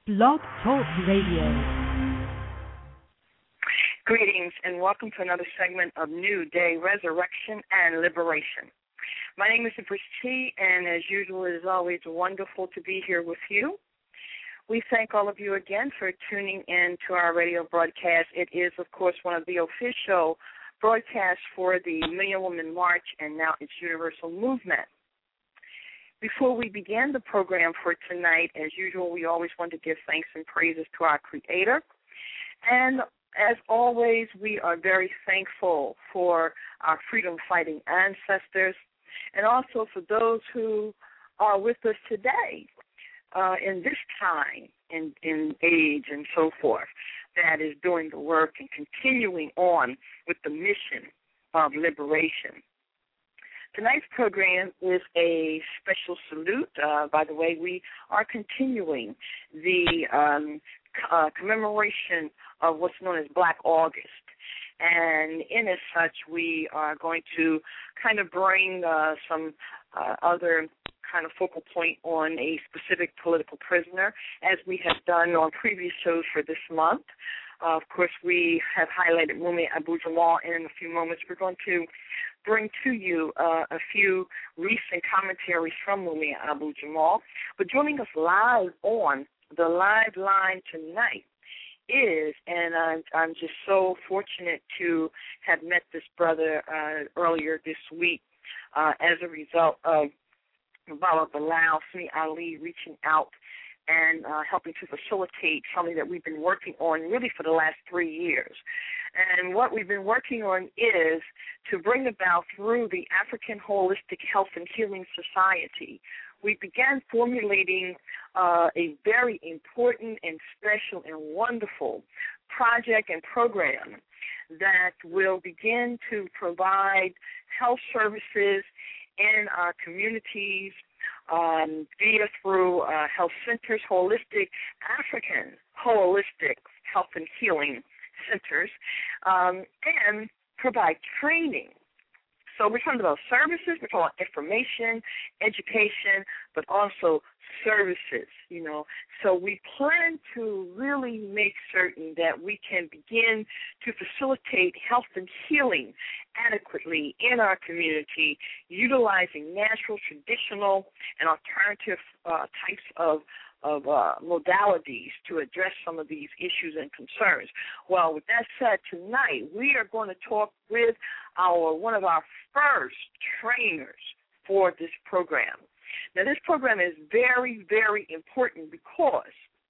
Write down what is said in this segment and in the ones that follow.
Blog Talk Radio. Greetings and welcome to another segment of New Day Resurrection and Liberation. My name is Empress T, and as usual, it is always wonderful to be here with you. We thank all of you again for tuning in to our radio broadcast. It is, of course, one of the official broadcasts for the Million Woman March and now its Universal Movement. Before we begin the program for tonight, as usual, we always want to give thanks and praises to our Creator. And as always, we are very thankful for our freedom-fighting ancestors and also for those who are with us today in this time, in age and so forth, that is doing the work and continuing on with the mission of liberation. Tonight's program is a special salute. By the way, we are continuing the commemoration of what's known as Black August. And in as such, we are going to kind of bring some other kind of focal point on a specific political prisoner, as we have done on previous shows for this month. Of course, we have highlighted Mumia Abu-Jamal, and in a few moments we're going to bring to you a few recent commentaries from Mumia Abu-Jamal. But joining us live on the live line tonight is, and I'm just so fortunate to have met this brother earlier this week as a result of Baba Bilal Sunni Ali reaching out and helping to facilitate something that we've been working on really for the last 3 years. And what we've been working on is to bring about through the African Holistic Health and Healing Society. We began formulating a very important and special and wonderful project and program that will begin to provide health services in our communities via through health centers, African holistic health and healing centers, and provide training. So we're talking about services, we're talking about information, education, but also services, you know. So we plan to really make certain that we can begin to facilitate health and healing adequately in our community, utilizing natural, traditional, and alternative types of modalities to address some of these issues and concerns. Well, with that said, tonight we are going to talk with one of our first trainers for this program. Now, this program is very, very important because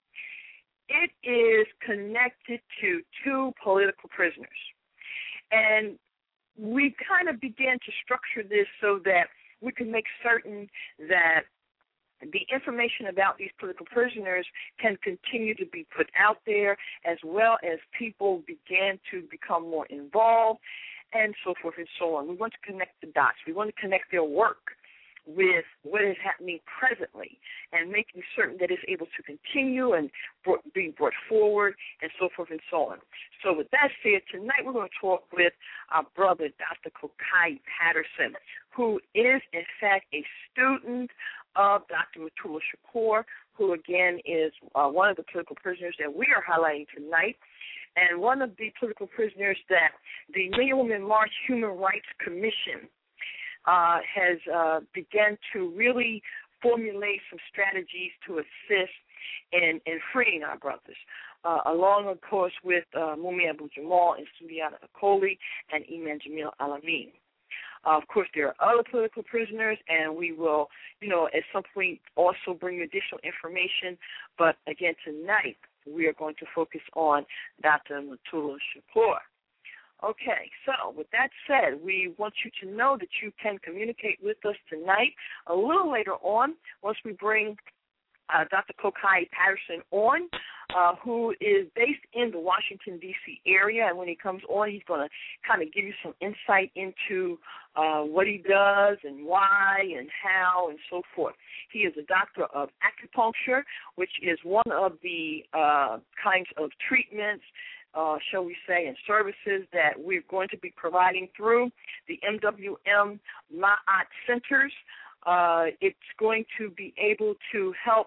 it is connected to 2 political prisoners. And we kind of began to structure this so that we can make certain that the information about these political prisoners can continue to be put out there, as well as people began to become more involved, and so forth and so on. We want to connect the dots. We want to connect their work with what is happening presently and making certain that it's able to continue and be brought forward and so forth and so on. So with that said, tonight we're going to talk with our brother, Dr. Kokai Patterson, who is, in fact, a student of Dr. Mutulu Shakur, who, again, is one of the political prisoners that we are highlighting tonight, and one of the political prisoners that the Million Woman March Human Rights Commission has begun to really formulate some strategies to assist in freeing our brothers, along, of course, with Mumia Abu-Jamal and Sudiana Akoli and Iman Jamil Alamin. Of course, there are other political prisoners, and we will, at some point also bring additional information. But, again, tonight we are going to focus on Dr. Mutulu Shakur. Okay, so with that said, we want you to know that you can communicate with us tonight. A little later on, once we bring Dr. Kokai Patterson on, who is based in the Washington, D.C. area. And when he comes on, he's going to kind of give you some insight into what he does and why and how and so forth. He is a doctor of acupuncture, which is one of the kinds of treatments, shall we say, and services that we're going to be providing through the MWM Ma'at Centers. It's going to be able to help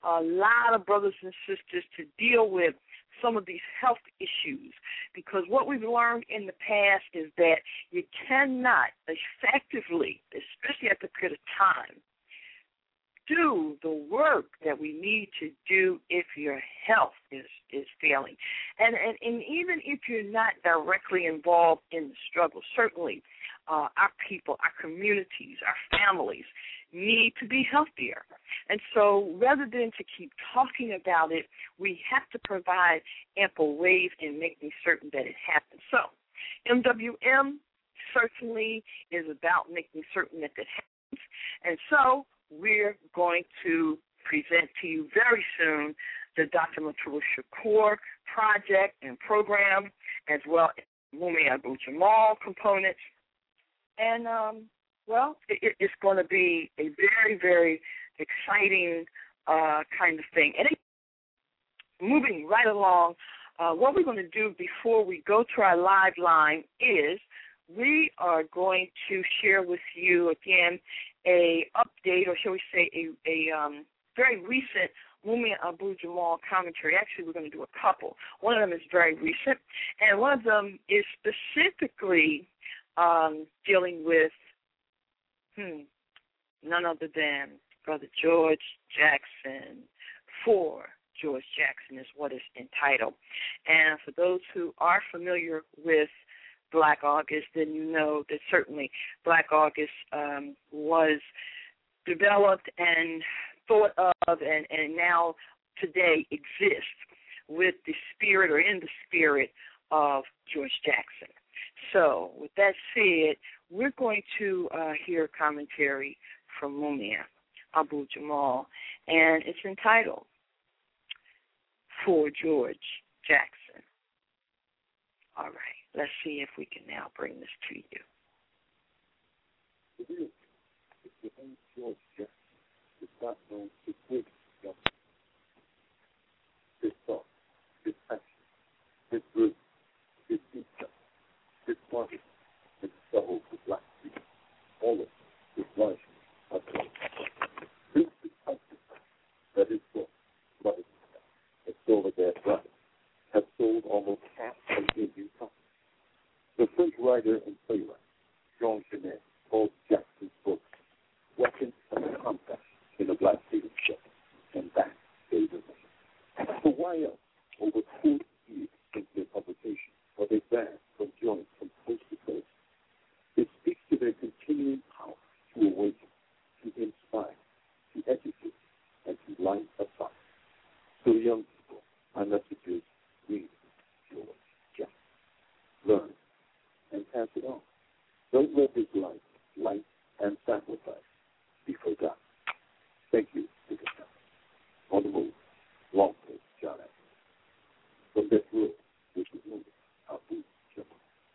a lot of brothers and sisters to deal with some of these health issues, because what we've learned in the past is that you cannot effectively, especially at the period of time, do the work that we need to do if your health is failing. And even if you're not directly involved in the struggle, certainly our people, our communities, our families need to be healthier. And so rather than to keep talking about it, we have to provide ample ways in making certain that it happens. So MWM certainly is about making certain that it happens. And so we're going to present to you very soon the Dr. Matura Shakur project and program, as well as Mumia Abu-Jamal components. And, it's going to be a very, very exciting kind of thing. And moving right along, what we're going to do before we go to our live line is we are going to share with you, again, a update, or shall we say a very recent Mumia Abu-Jamal commentary. Actually, we're going to do a couple. One of them is very recent, and one of them is specifically dealing with none other than Brother George Jackson. For George Jackson is what it's entitled. And for those who are familiar with Black August, then you know that certainly Black August was developed and thought of and now today exists with the spirit or in the spirit of George Jackson. So with that said, we're going to hear commentary from Mumia Abu-Jamal, and it's entitled For George Jackson. All right, let's see if we can now bring this to you. George Jackson is not known to quick justice. His thought, his action, his root, his teacher, his body, his struggle for black people, all of it, his life, are told. This is that his book, Brothers, has sold their brothers, have sold almost half of Indian copies. The French writer and playwright, Jean Genet, called Jackson's book Weapons and Combat in the Black Freedom Struggle, and that gave it away. So why else, over 40 years since their publication, are they banned from joining from coast to coast? It speaks to their continuing power to awaken, to inspire, to educate, and to light a fire. So young people, my message is read George Jackson. Learn and pass it on. Don't let his life, light, and sacrifice be forgotten. Thank you, Mr. Jackson. On the move, long place, John Adams. From that room, which was moving, Abu-Jamal.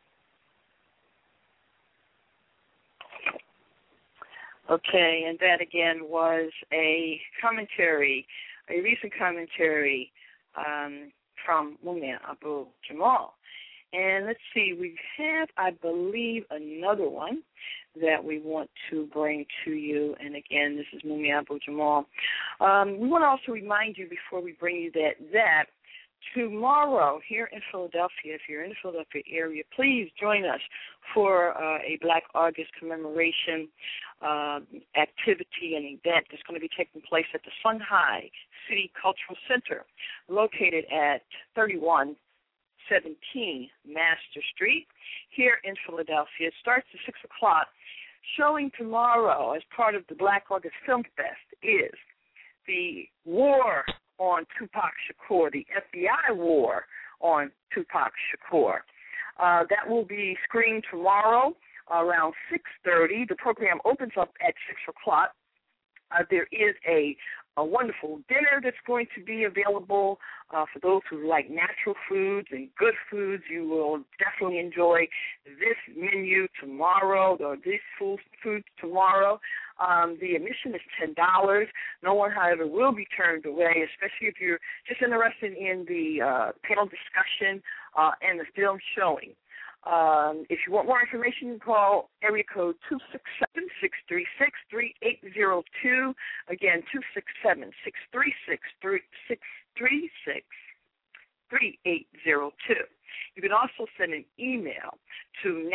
Okay, and that again was a commentary, a recent commentary from Mumia Abu-Jamal. And let's see, we have, I believe, another one that we want to bring to you. And again, this is Mumia Abu-Jamal. We want to also remind you before we bring you that tomorrow here in Philadelphia, if you're in the Philadelphia area, please join us for a Black August commemoration activity and event that's going to be taking place at the Sun High City Cultural Center, located at 3117 Master Street here in Philadelphia. It starts at 6 o'clock. Showing tomorrow as part of the Black August Film Fest is the war on Tupac Shakur, the FBI war on Tupac Shakur. That will be screened tomorrow around 6:30. The program opens up at 6 o'clock. There is a wonderful dinner that's going to be available for those who like natural foods and good foods. You will definitely enjoy this menu tomorrow, or these foods tomorrow. The admission is $10. No one, however, will be turned away, especially if you're just interested in the panel discussion and the film showing. If you want more information, call area code 267-636-3802. Again, 267-636-3802. You can also send an email to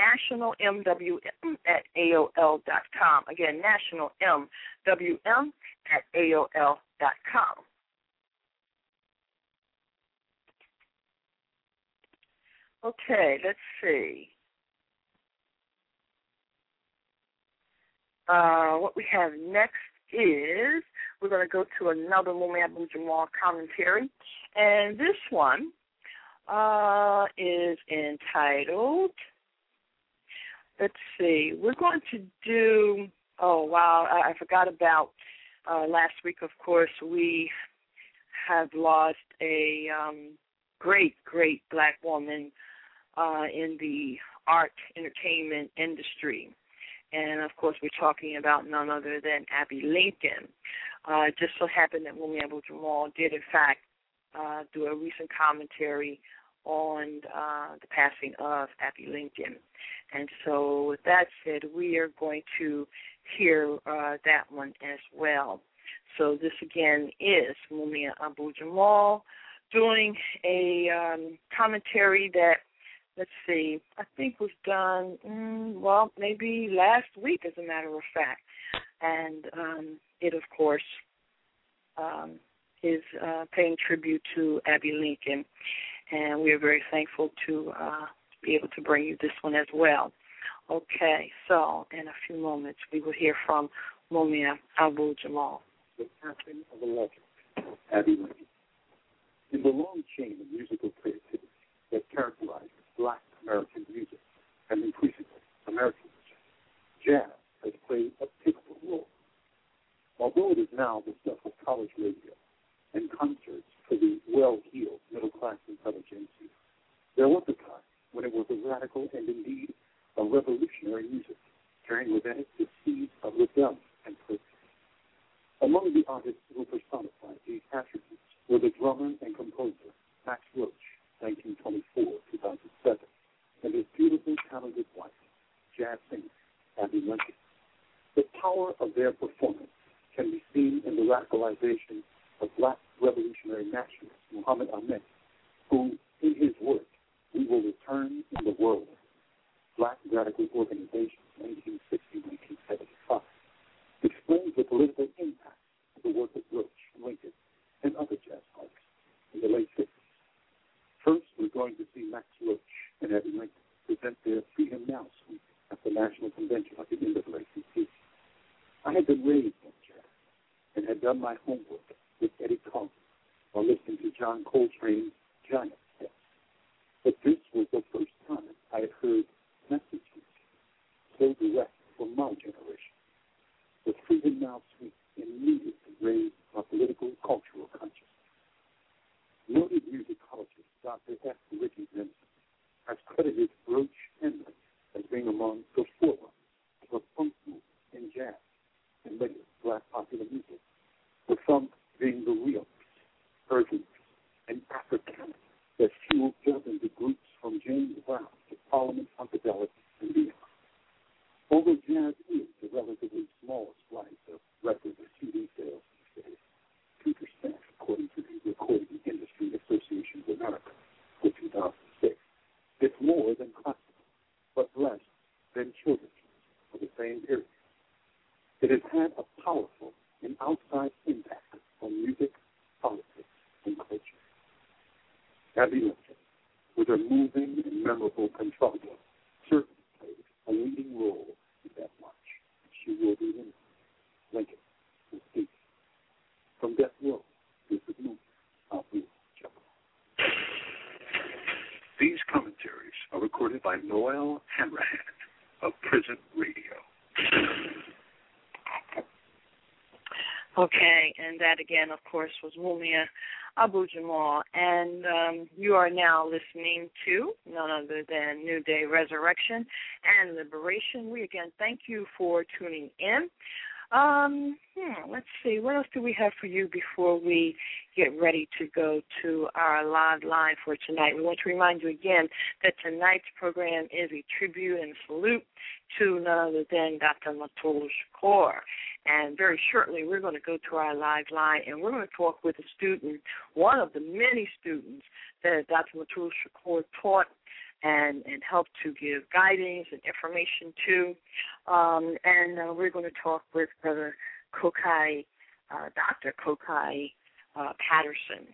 nationalmwm@aol.com. Again, nationalmwm@aol.com. Okay, let's see. What we have next is we're going to go to another Mumia Abu-Jamal commentary. And this one is entitled, let's see, we're going to do, oh, wow, I forgot about last week, of course, we have lost a great black woman in the art entertainment industry. And, of course, we're talking about none other than Abby Lincoln. It just so happened that Mumia Abu-Jamal did, in fact, do a recent commentary on the passing of Abby Lincoln. And so with that said, we are going to hear that one as well. So this, again, is Mumia Abu-Jamal doing a commentary that, let's see, I think was done, maybe last week, as a matter of fact. And it, of course, is paying tribute to Abby Lincoln. And we are very thankful to be able to bring you this one as well. Okay, so in a few moments, we will hear from Mumia Abu-Jamal. The passing of a legend, Abby Lincoln. In the long chain of musical creativity that characterizes Black American music and increasingly American music, jazz has played a pivotal role. Although it is now the stuff of college radio and concerts for the well-heeled middle-class intelligentsia, there was a time when it was a radical and indeed a revolutionary music, carrying within it the seeds of rebellion and protest. Among the artists who personified these attributes were the drummer and composer Max Roach, 1924-2007, and his beautifully talented wife, jazz singer Abby Lincoln. The power of their performance can be seen in the radicalization of Black revolutionary nationalist Muhammad Ahmed, who, in his work, We Will Return in the World, Black Radical Organization, 1960-1975, explains the political impact of the work of Roach, Lincoln, and other jazz artists in the late 50s. First, we're going to see Max Roach and Abby Lincoln present their Freedom Now suite at the National Convention at the end of the late 50s. I had been raised in jazz and had done my homework with Eddie Collins while listening to John Coltrane's Giant Steps. But this was the first time I had heard messages so direct from my generation. The Freedom Now suite immediately raised my political, cultural consciousness. Noted musicologist Dr. F. Ricky Vincent has credited Roach and Lincoln as being among the forerunners of a funk movement in jazz and later Black popular music, with funk being the real urban and Africana that fueled dozens of groups from James Brown to Parliament Funkadelic and beyond. Although jazz is a relatively small slice of record or CD sales these days, 2%, according to the Recording Industry Association of America for 2006, it's more than classical, but less than children's for the same period. It has had a powerful and outsized impact on music, politics, and culture. Abby Lincoln, with her moving and memorable contralto, certainly played a leading role in that march. She will be in Lincoln will speak. From Death Row, this is Mumia Abu-Jamal. These commentaries are recorded by Noel Hanrahan of Prison Radio. Okay, and that again, of course, was Mumia Abu-Jamal. And you are now listening to none other than New Day Resurrection and Liberation. We again thank you for tuning in. Let's see. What else do we have for you before we get ready to go to our live line for tonight? We want to remind you again that tonight's program is a tribute and salute to none other than Dr. Motula Shakur. And very shortly, we're going to go to our live line, and we're going to talk with a student, one of the many students that Dr. Motula Shakur taught and help to give guidance and information to. And we're going to talk with Brother Kokai, Dr. Kokai Patterson.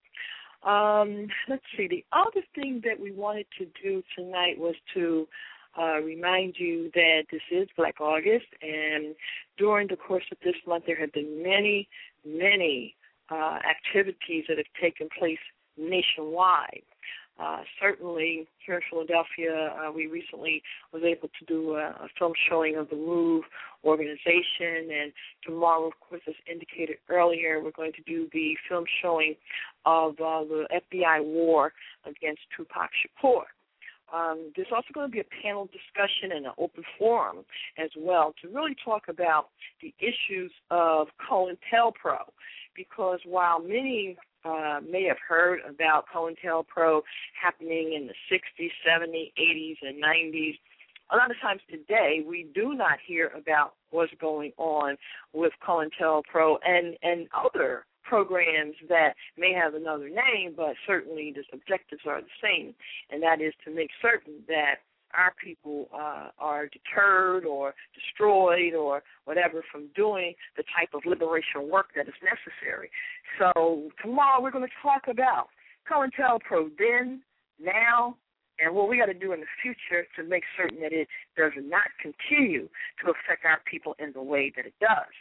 Let's see. The other thing that we wanted to do tonight was to remind you that this is Black August, and during the course of this month there have been many, many activities that have taken place nationwide. Certainly here in Philadelphia, we recently was able to do a film showing of the MOVE organization, and tomorrow, of course, as indicated earlier, we're going to do the film showing of the FBI war against Tupac Shakur. There's also going to be a panel discussion and an open forum as well to really talk about the issues of COINTELPRO, because while many may have heard about COINTELPRO happening in the 60s, 70s, 80s, and 90s, a lot of times today we do not hear about what's going on with COINTELPRO and other programs that may have another name, but certainly the objectives are the same, and that is to make certain that our people are deterred or destroyed or whatever from doing the type of liberation work that is necessary. So tomorrow we're going to talk about COINTELPRO then, now, and what we got to do in the future to make certain that it does not continue to affect our people in the way that it does.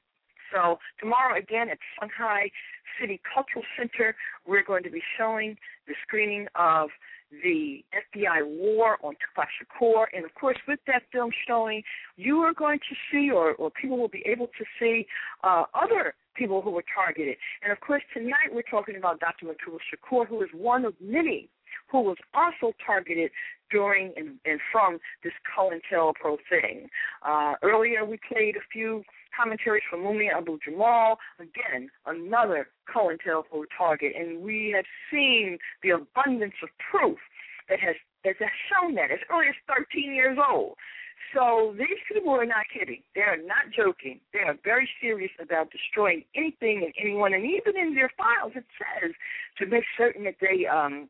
So tomorrow, again, at Shanghai City Cultural Center, we're going to be showing the screening of the FBI war on Tupac Shakur. And, of course, with that film showing, you are going to see or people will be able to see other people who were targeted. And, of course, tonight we're talking about Dr. Motula Shakur, who is one of many who was also targeted during and from this COINTELPRO thing. Earlier we played a few commentaries from Mumia Abu-Jamal, again, another COINTELPRO target, and we have seen the abundance of proof that has shown that as early as 13 years old. So these people are not kidding. They are not joking. They are very serious about destroying anything and anyone, and even in their files it says to make certain that they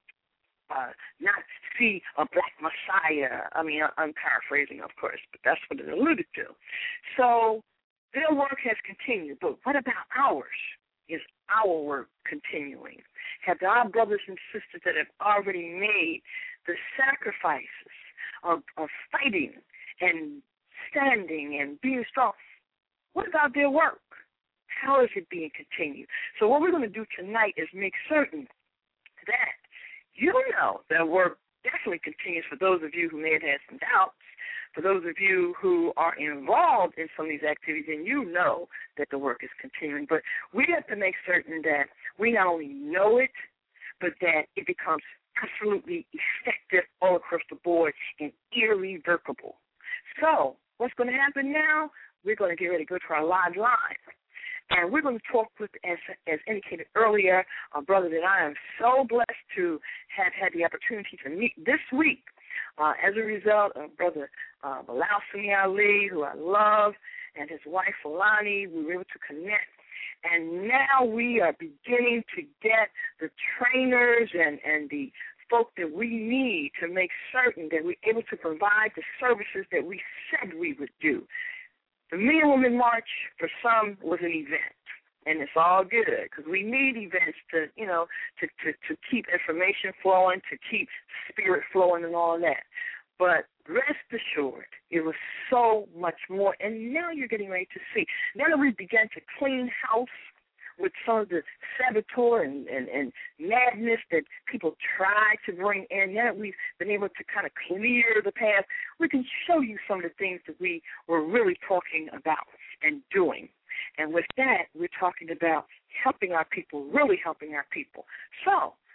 not see a black messiah. I mean, I'm paraphrasing, of course, but that's what it alluded to. So their work has continued, but what about ours? Is our work continuing? Have our brothers and sisters that have already made the sacrifices of fighting and standing and being strong, what about their work? How is it being continued? So what we're going to do tonight is make certain that you know that work definitely continues for those of you who may have had some doubts, for those of you who are involved in some of these activities, and you know that the work is continuing. But we have to make certain that we not only know it, but that it becomes absolutely effective all across the board and irrevocable. So what's going to happen now? We're going to get ready to go to our live line. And we're going to talk with, as indicated earlier, a brother that I am so blessed to have had the opportunity to meet this week. As a result of Brother Bilal Sunni Ali, who I love, and his wife, Fulani, we were able to connect. And now we are beginning to get the trainers and the folk that we need to make certain that we're able to provide the services that we said we would do. The Men and Women March, for some, was an event, and it's all good because we need events to keep information flowing, to keep spirit flowing and all that. But rest assured, it was so much more, and now you're getting ready to see. Now that we began to clean house with some of the saboteur and madness that people try to bring in, now that we've been able to kind of clear the path, we can show you some of the things that we were really talking about and doing. And with that, we're talking about helping our people, really helping our people. So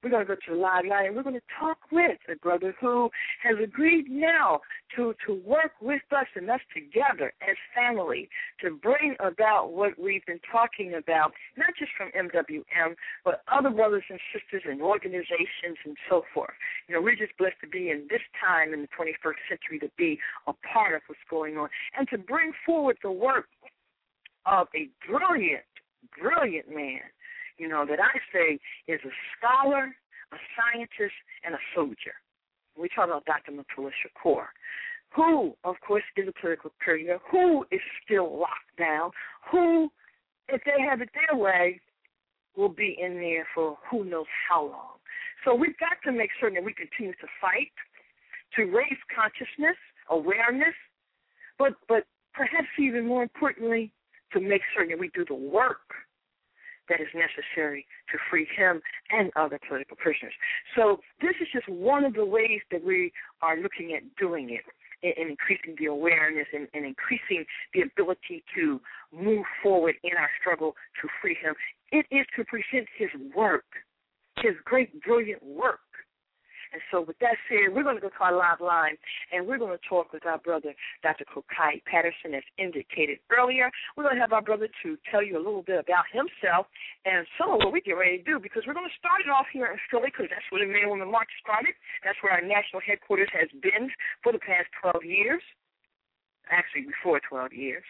we're going to go to the live line, and we're going to talk with a brother who has agreed now to work with us and us together as family to bring about what we've been talking about, not just from MWM, but other brothers and sisters and organizations and so forth. You know, we're just blessed to be in this time in the 21st century to be a part of what's going on and to bring forward the work of a brilliant man, you know, that I say is a scholar, a scientist, and a soldier. We talk about Dr. Mutulu Shakur, who, of course, is a political prisoner, who is still locked down, who, if they have it their way, will be in there for who knows how long. So we've got to make certain that we continue to fight, to raise consciousness, awareness, but perhaps even more importantly, to make certain that we do the work that is necessary to free him and other political prisoners. So this is just one of the ways that we are looking at doing it, in increasing the awareness and increasing the ability to move forward in our struggle to free him. It is to present his work, his great, brilliant work. And so with that said, we're going to go to our live line, and we're going to talk with our brother, Dr. Kokai Patterson, as indicated earlier. We're going to have our brother to tell you a little bit about himself and some of what we get ready to do, because we're going to start it off here in Philly, because that's where the Man Woman March started. That's where our national headquarters has been for the past 12 years. Actually, before 12 years.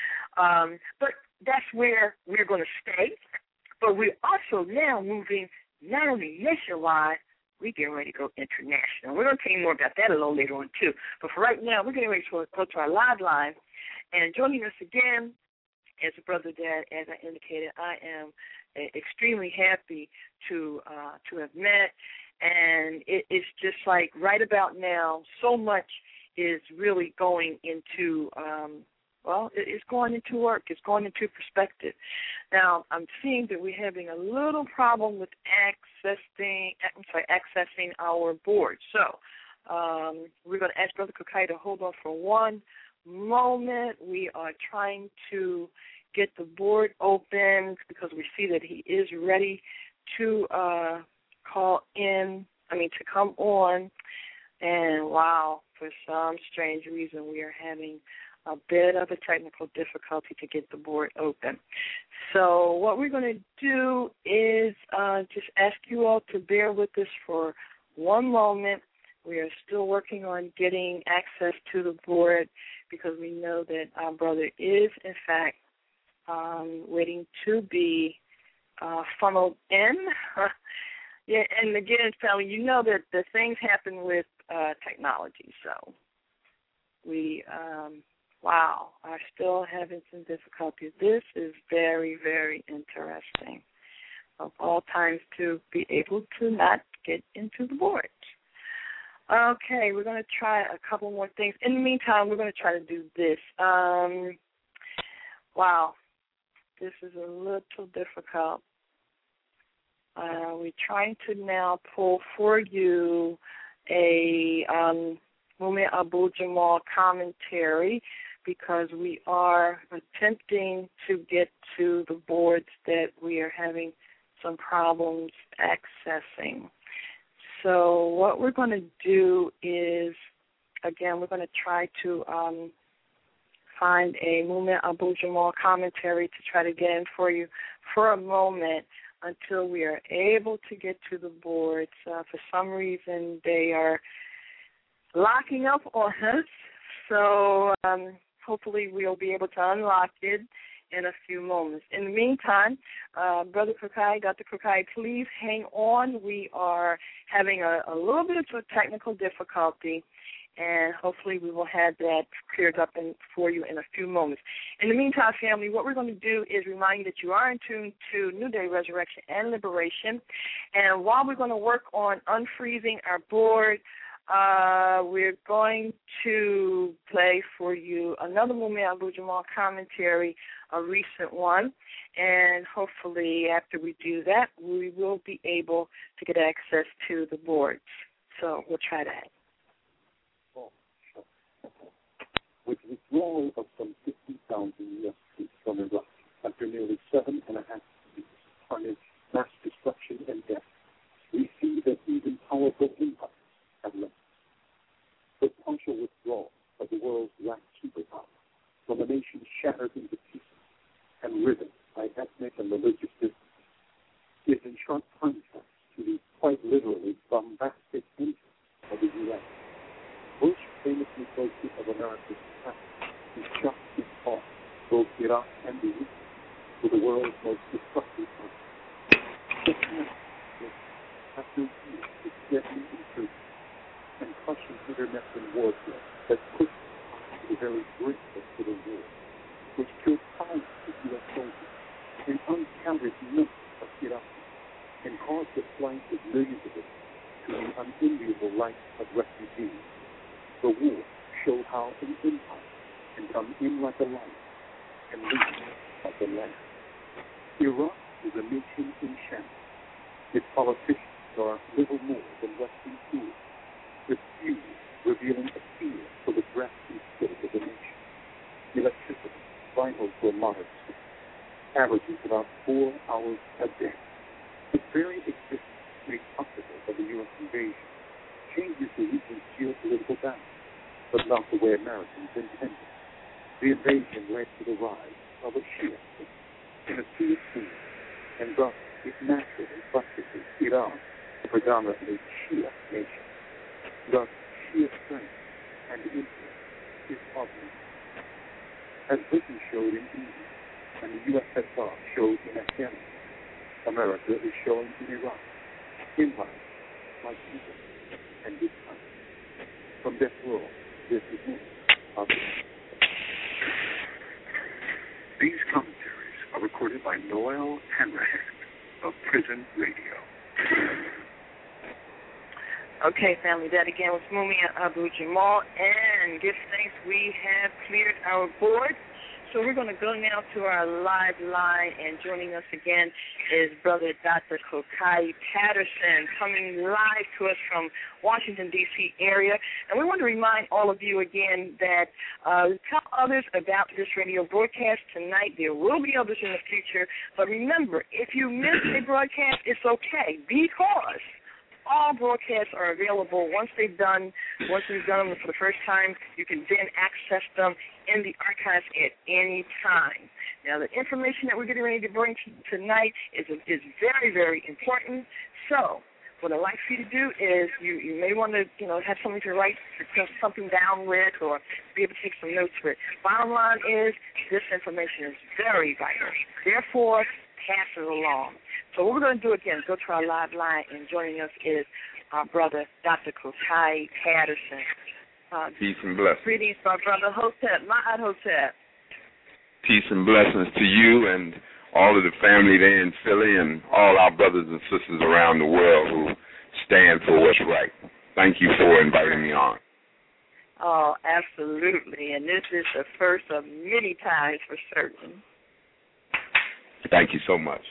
But that's where we're going to stay. But we're also now moving not only nationwide, we're getting ready to go international. We're going to tell you more about that a little later on, too. But for right now, we're getting ready to go to our live line. And joining us again is a brother that, as I indicated, I am extremely happy to have met. And it's just like right about now, so much is really going into it's going into work. It's going into perspective. Now, I'm seeing that we're having a little problem with accessing our board. So we're going to ask Brother Kokai to hold on for one moment. We are trying to get the board open because we see that he is ready to to come on. And, wow, for some strange reason, we are having a bit of a technical difficulty to get the board open. So what we're going to do is just ask you all to bear with us for one moment. We are still working on getting access to the board because we know that our brother is, in fact, waiting to be funneled in. Yeah, and again, family, you know that the things happen with technology, so we are still having some difficulties. This is very, very interesting. Of all times to be able to not get into the board. Okay, we're going to try a couple more things. In the meantime, we're going to try to do this. This is a little difficult. We're trying to now pull for you a Mumia Abu-Jamal commentary because we are attempting to get to the boards that we are having some problems accessing. So what we're going to do is, again, we're going to try to find a Mumia Abu-Jamal commentary to try to get in for you for a moment until we are able to get to the boards. For some reason, they are locking up on us, so hopefully we'll be able to unlock it in a few moments. In the meantime, Brother Kokai, Dr. Kokai, please hang on. We are having a little bit of a technical difficulty, and hopefully we will have that cleared up for you in a few moments. In the meantime, family, what we're going to do is remind you that you are in tune to New Day Resurrection and Liberation, and while we're going to work on unfreezing our board, we're going to play for you another Mumia Abu-Jamal commentary, a recent one, and hopefully after we do that, we will be able to get access to the boards. So we'll try that. With withdrawal of some 50,000 U.S. troops from Iraq after nearly 7.5 years of carnage, mass destruction, and death, we see powerful empires have left. The partial withdrawal of the world's last superpower from a nation shattered into pieces and riven by ethnic and religious differences is in sharp contrast to the quite literally bombastic entry of the U.S. Bush famously boasted of America's capacity to shut its heart, both Iraq and the East, to the world's most destructive country. After years of deadly intrusion and crushing internecine warfare that pushed to the very brink of civil war, which killed thousands of U.S. soldiers and uncounted numbers of Iraqis, and caused the flight of millions of them to the unenviable life of refugees. The war showed how an empire can come in like a lion and leave like a lamb. Iraq is a nation in shambles. Its politicians are little more than Western fools, with few revealing a fear for the grassroots spirit of the nation. Electricity, vital to a modern state, averages about 4 hours a day. Its very existence, made possible by the U.S. invasion, changes the region's geopolitical balance, but not the way Americans intended. The invasion led to the rise of a Shia state in a sea of kingdoms, and thus it naturally buttresses Iran, a predominantly Shia nation. Thus, Shia strength and influence is augmented. As Britain showed in India and the USSR showed in Afghanistan, America is showing in Iraq. Empires like Egypt and this country. From death row, this is me. These commentaries are recorded by Noel Hanrahan of Prison Radio. Okay, family, that again was Mumia Abu Jamal, and give thanks we have cleared our board. So we're going to go now to our live line, and joining us again is Brother Dr. Kokai Patterson, coming live to us from Washington, D.C. area. And we want to remind all of you again that tell others about this radio broadcast tonight. There will be others in the future, but remember, if you miss a broadcast, it's okay, because all broadcasts are available once we've done them for the first time. You can then access them in the archives at any time. Now, the information that we're getting ready to bring tonight is very, very important. So what I'd like for you to do is you may want to have something to write something down with, or be able to take some notes with. Bottom line is this information is very vital. Therefore, pass it along. So what we're going to do again is go to our live line, and joining us is our brother, Dr. Kokai Patterson. Peace and blessings. Greetings, my brother Hotep, Ma'at Hotep. Peace and blessings to you and all of the family there in Philly, and all our brothers and sisters around the world who stand for what's right. Thank you for inviting me on. Oh, absolutely. And this is the first of many times for certain. Thank you so much.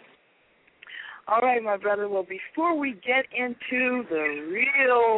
All right, my brother. Well, before we get into the real,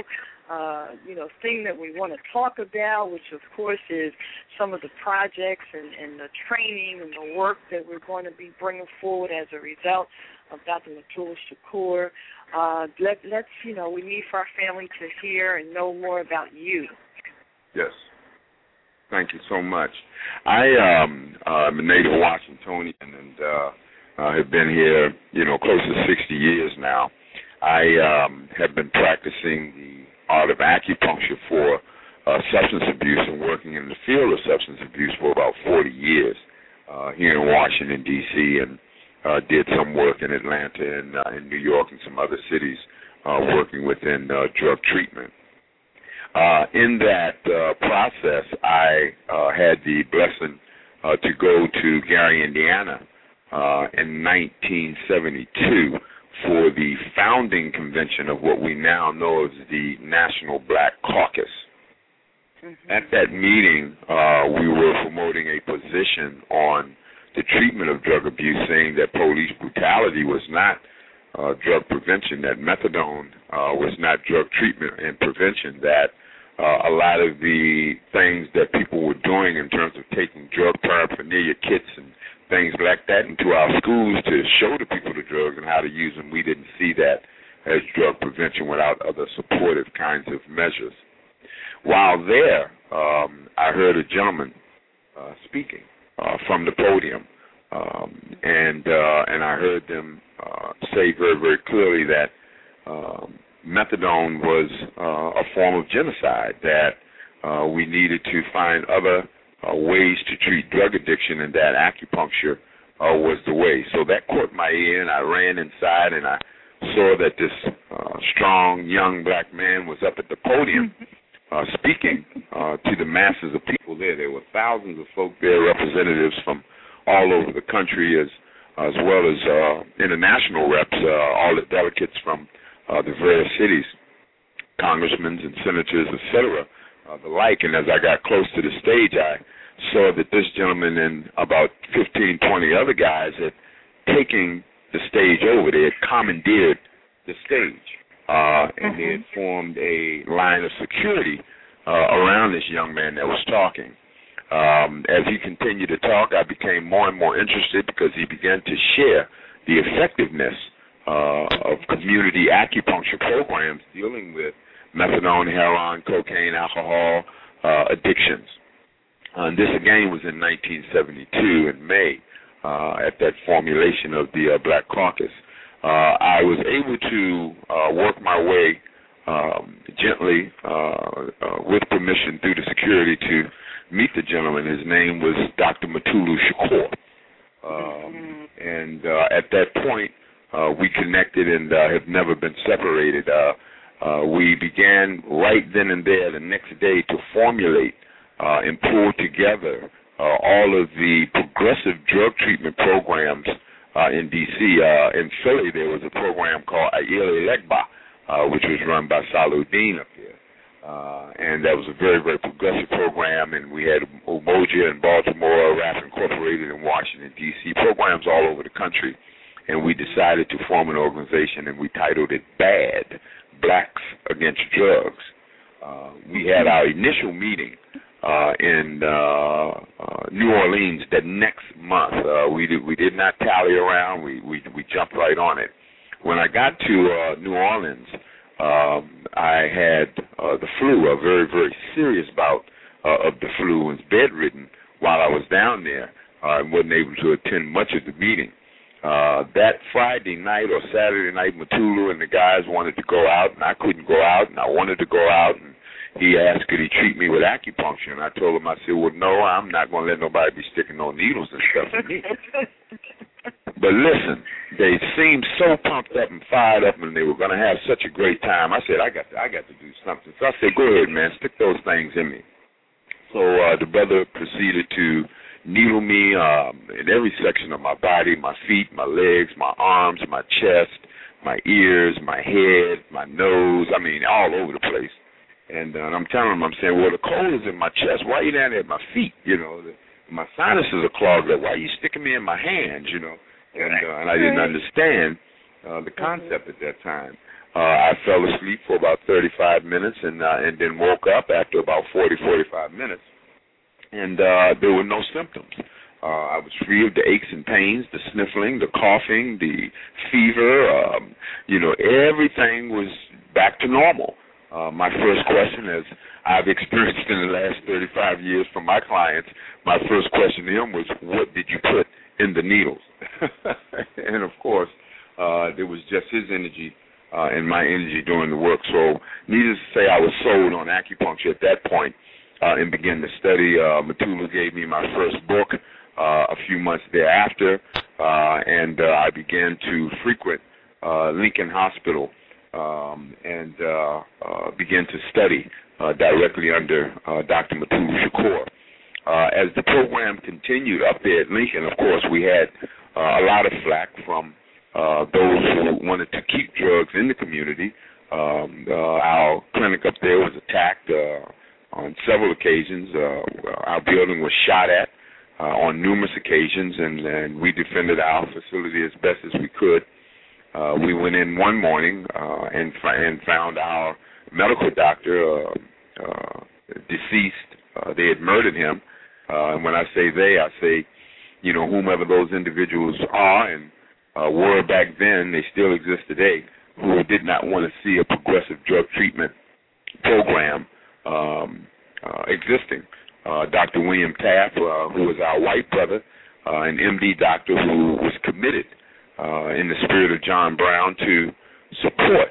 thing that we want to talk about, which of course is some of the projects and the training and the work that we're going to be bringing forward as a result of Dr. Matul Shakur, let's we need for our family to hear and know more about you. Yes. Thank you so much. I am a native Washingtonian, and have been here, close to 60 years now. I have been practicing the art of acupuncture for substance abuse and working in the field of substance abuse for about 40 years here in Washington, D.C., and did some work in Atlanta and in New York and some other cities working within drug treatment. In that process, I had the blessing to go to Gary, Indiana in 1972 for the founding convention of what we now know as the National Black Caucus. Mm-hmm. At that meeting, we were promoting a position on the treatment of drug abuse, saying that police brutality was not drug prevention, that methadone was not drug treatment and prevention, that a lot of the things that people were doing in terms of taking drug paraphernalia kits and things like that into our schools to show the people the drugs and how to use them, we didn't see that as drug prevention. prevention without other supportive kinds of measures. While there, I heard a gentleman speaking from the podium, and I heard them say very, very clearly that methadone was a form of genocide, that we needed to find other ways to treat drug addiction, and that acupuncture was the way. So that caught my ear, and I ran inside, and I saw that this strong, young black man was up at the podium speaking to the masses of people there. There were thousands of folk there, representatives from all over the country, as well as international reps, all the delegates from the various cities, congressmen and senators, etc., the like. And as I got close to the stage, I saw that this gentleman and about 15, 20 other guys had taken the stage over. They had commandeered the stage, and they had formed a line of security around this young man that was talking. As he continued to talk, I became more and more interested because he began to share the effectiveness of community acupuncture programs dealing with methadone, heroin, cocaine, alcohol addictions. And this again was in 1972 in May at that formulation of the Black Caucus. I was able to work my way gently with permission through the security to meet the gentleman. His name was Dr. Mutulu Shakur. And at that point, we connected and have never been separated. We began right then and there the next day to formulate and pull together all of the progressive drug treatment programs in D.C. In Philly, there was a program called Ayele Legba, which was run by Saluddin up here. And that was a very, very progressive program, and we had Umoja in Baltimore, RAP Incorporated in Washington, D.C., programs all over the country. And we decided to form an organization, and we titled it BAD, Blacks Against Drugs. We had our initial meeting in New Orleans the next month. We did not tally around. We jumped right on it. When I got to New Orleans, I had the flu, a very, very serious bout of the flu, and was bedridden while I was down there. I wasn't able to attend much of the meeting. That Friday night or Saturday night, Mutulu and the guys wanted to go out, and I couldn't go out, and I wanted to go out, and he asked, could he treat me with acupuncture? And I told him, I said, well, no, I'm not going to let nobody be sticking no needles and stuff in me. But listen, they seemed so pumped up and fired up, and they were going to have such a great time. I said, I got to do something. So I said, go ahead, man, stick those things in me. So the brother proceeded to needle me in every section of my body, my feet, my legs, my arms, my chest, my ears, my head, my nose, I mean, all over the place. And I'm telling him, I'm saying, well, the cold is in my chest. Why are you down there at my feet? You know, my sinuses are clogged up. Why are you sticking me in my hands, you know? And I didn't understand the concept at that time. I fell asleep for about 35 minutes and then woke up after about 40, 45 minutes. And there were no symptoms. I was free of the aches and pains, the sniffling, the coughing, the fever. You know, everything was back to normal. My first question, as I've experienced in the last 35 years from my clients, my first question to him was, what did you put in the needles? And, of course, there was just his energy and my energy doing the work. So needless to say, I was sold on acupuncture at that point and began to study. Mutulu gave me my first book a few months thereafter, and I began to frequent Lincoln Hospital and began to study directly under Dr. Mutulu Shakur. As the program continued up there at Lincoln, of course, we had a lot of flack from those who wanted to keep drugs in the community. Our clinic up there was attacked on several occasions. Our building was shot at on numerous occasions, and we defended our facility as best as we could. We went in one morning and found our medical doctor deceased. They had murdered him. And when I say they, I say, you know, whomever those individuals are and were back then, they still exist today. who did not want to see a progressive drug treatment program existing. Dr. William Taft, who was our white brother, an MD doctor who was committed in the spirit of John Brown to support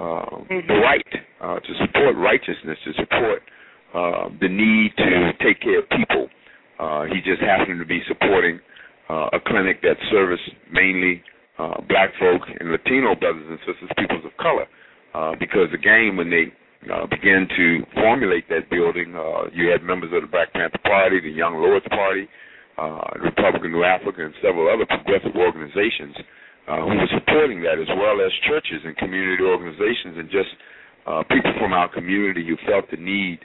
the right, to support righteousness, to support the need to take care of people. He just happened to be supporting a clinic that serviced mainly black folk and Latino brothers and sisters, peoples of color, because again, when they began to formulate that building, you had members of the Black Panther Party, the Young Lords Party, the Republican New Africa, and several other progressive organizations who were supporting that, as well as churches and community organizations and just people from our community who felt the need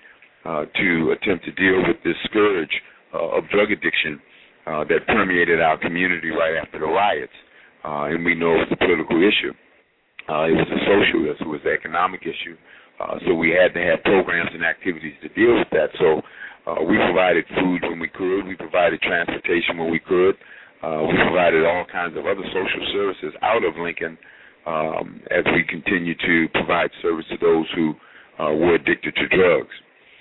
to attempt to deal with this scourge of drug addiction that permeated our community right after the riots. And we know it was a political issue. It was a social issue. It was an economic issue. So we had to have programs and activities to deal with that. So we provided food when we could. We provided transportation when we could. We provided all kinds of other social services out of Lincoln as we continue to provide service to those who were addicted to drugs.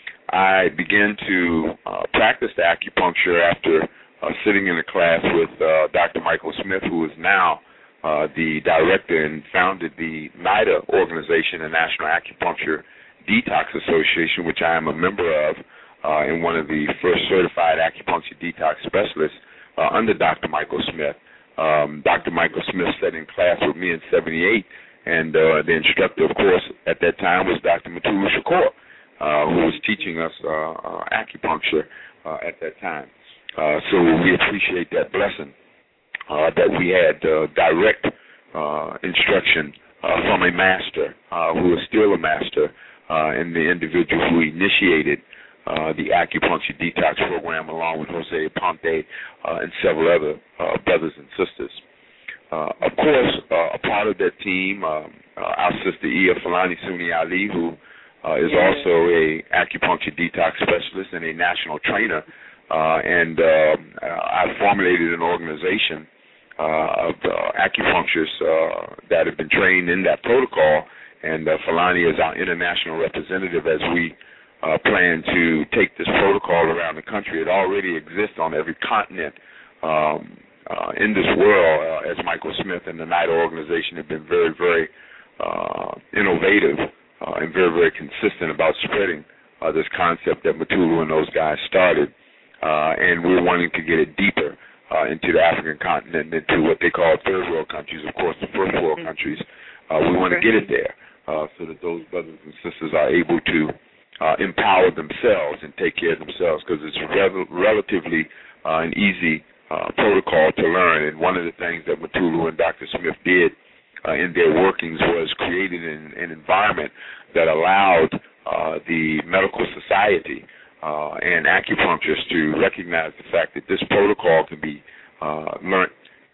I began to practice the acupuncture after sitting in a class with Dr. Michael Smith, who is now the director and founded the NIDA organization, the National Acupuncture Detox Association, which I am a member of, and one of the first certified acupuncture detox specialists under Dr. Michael Smith. Dr. Michael Smith sat in class with me in 78, and the instructor, of course, at that time was Dr. Mutulu Shakur, who was teaching us acupuncture at that time. So we appreciate that blessing that we had direct instruction from a master who is still a master and the individual who initiated the acupuncture detox program along with Jose Ponte and several other brothers and sisters. Of course, a part of that team, our sister Ia Falani Suni Ali, who is also a acupuncture detox specialist and a national trainer, and I formulated an organization of acupuncturists that have been trained in that protocol, and Falani is our international representative as we plan to take this protocol around the country. It already exists on every continent in this world, as Michael Smith and the NIDA organization have been very, very innovative and very, very consistent about spreading this concept that Mutulu and those guys started. And we're wanting to get it deeper into the African continent, into what they call third world countries, of course, the first world countries. We want to get it there so that those brothers and sisters are able to empower themselves and take care of themselves, because it's relatively an easy protocol to learn. And one of the things that Mutulu and Dr. Smith did in their workings was creating an environment that allowed the medical society and acupuncturists to recognize the fact that this protocol can be learned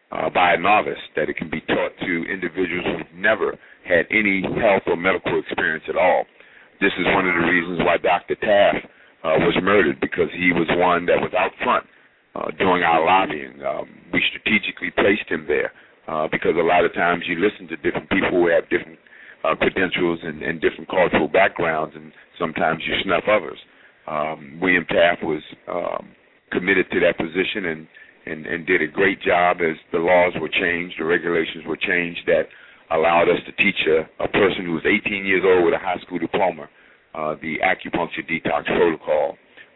by a novice, that it can be taught to individuals who've never had any health or medical experience at all. This is one of the reasons why Dr. Taft was murdered, because he was one that was out front doing our lobbying. We strategically placed him there because a lot of times you listen to different people who have different credentials and different cultural backgrounds, and sometimes you snuff others. William Taft was committed to that position and did a great job as the laws were changed, the regulations were changed that allowed us to teach a person who was 18 years old with a high school diploma the acupuncture detox protocol.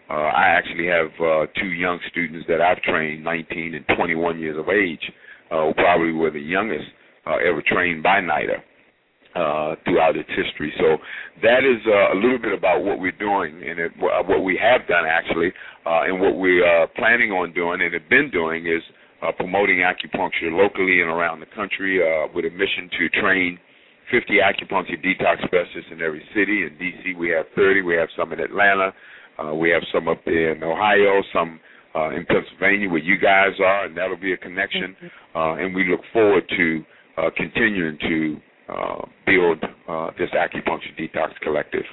I actually have two young students that I've trained, 19 and 21 years of age, who probably were the youngest ever trained by NIDA throughout its history. So that is a little bit about what we're doing and what we have done, actually, and what we are planning on doing and have been doing is promoting acupuncture locally and around the country with a mission to train 50 acupuncture detox specialists in every city. In D.C. we have 30. We have some in Atlanta. We have some up there in Ohio, some in Pennsylvania where you guys are, and that'll be a connection. And we look forward to continuing to build this acupuncture detox collective.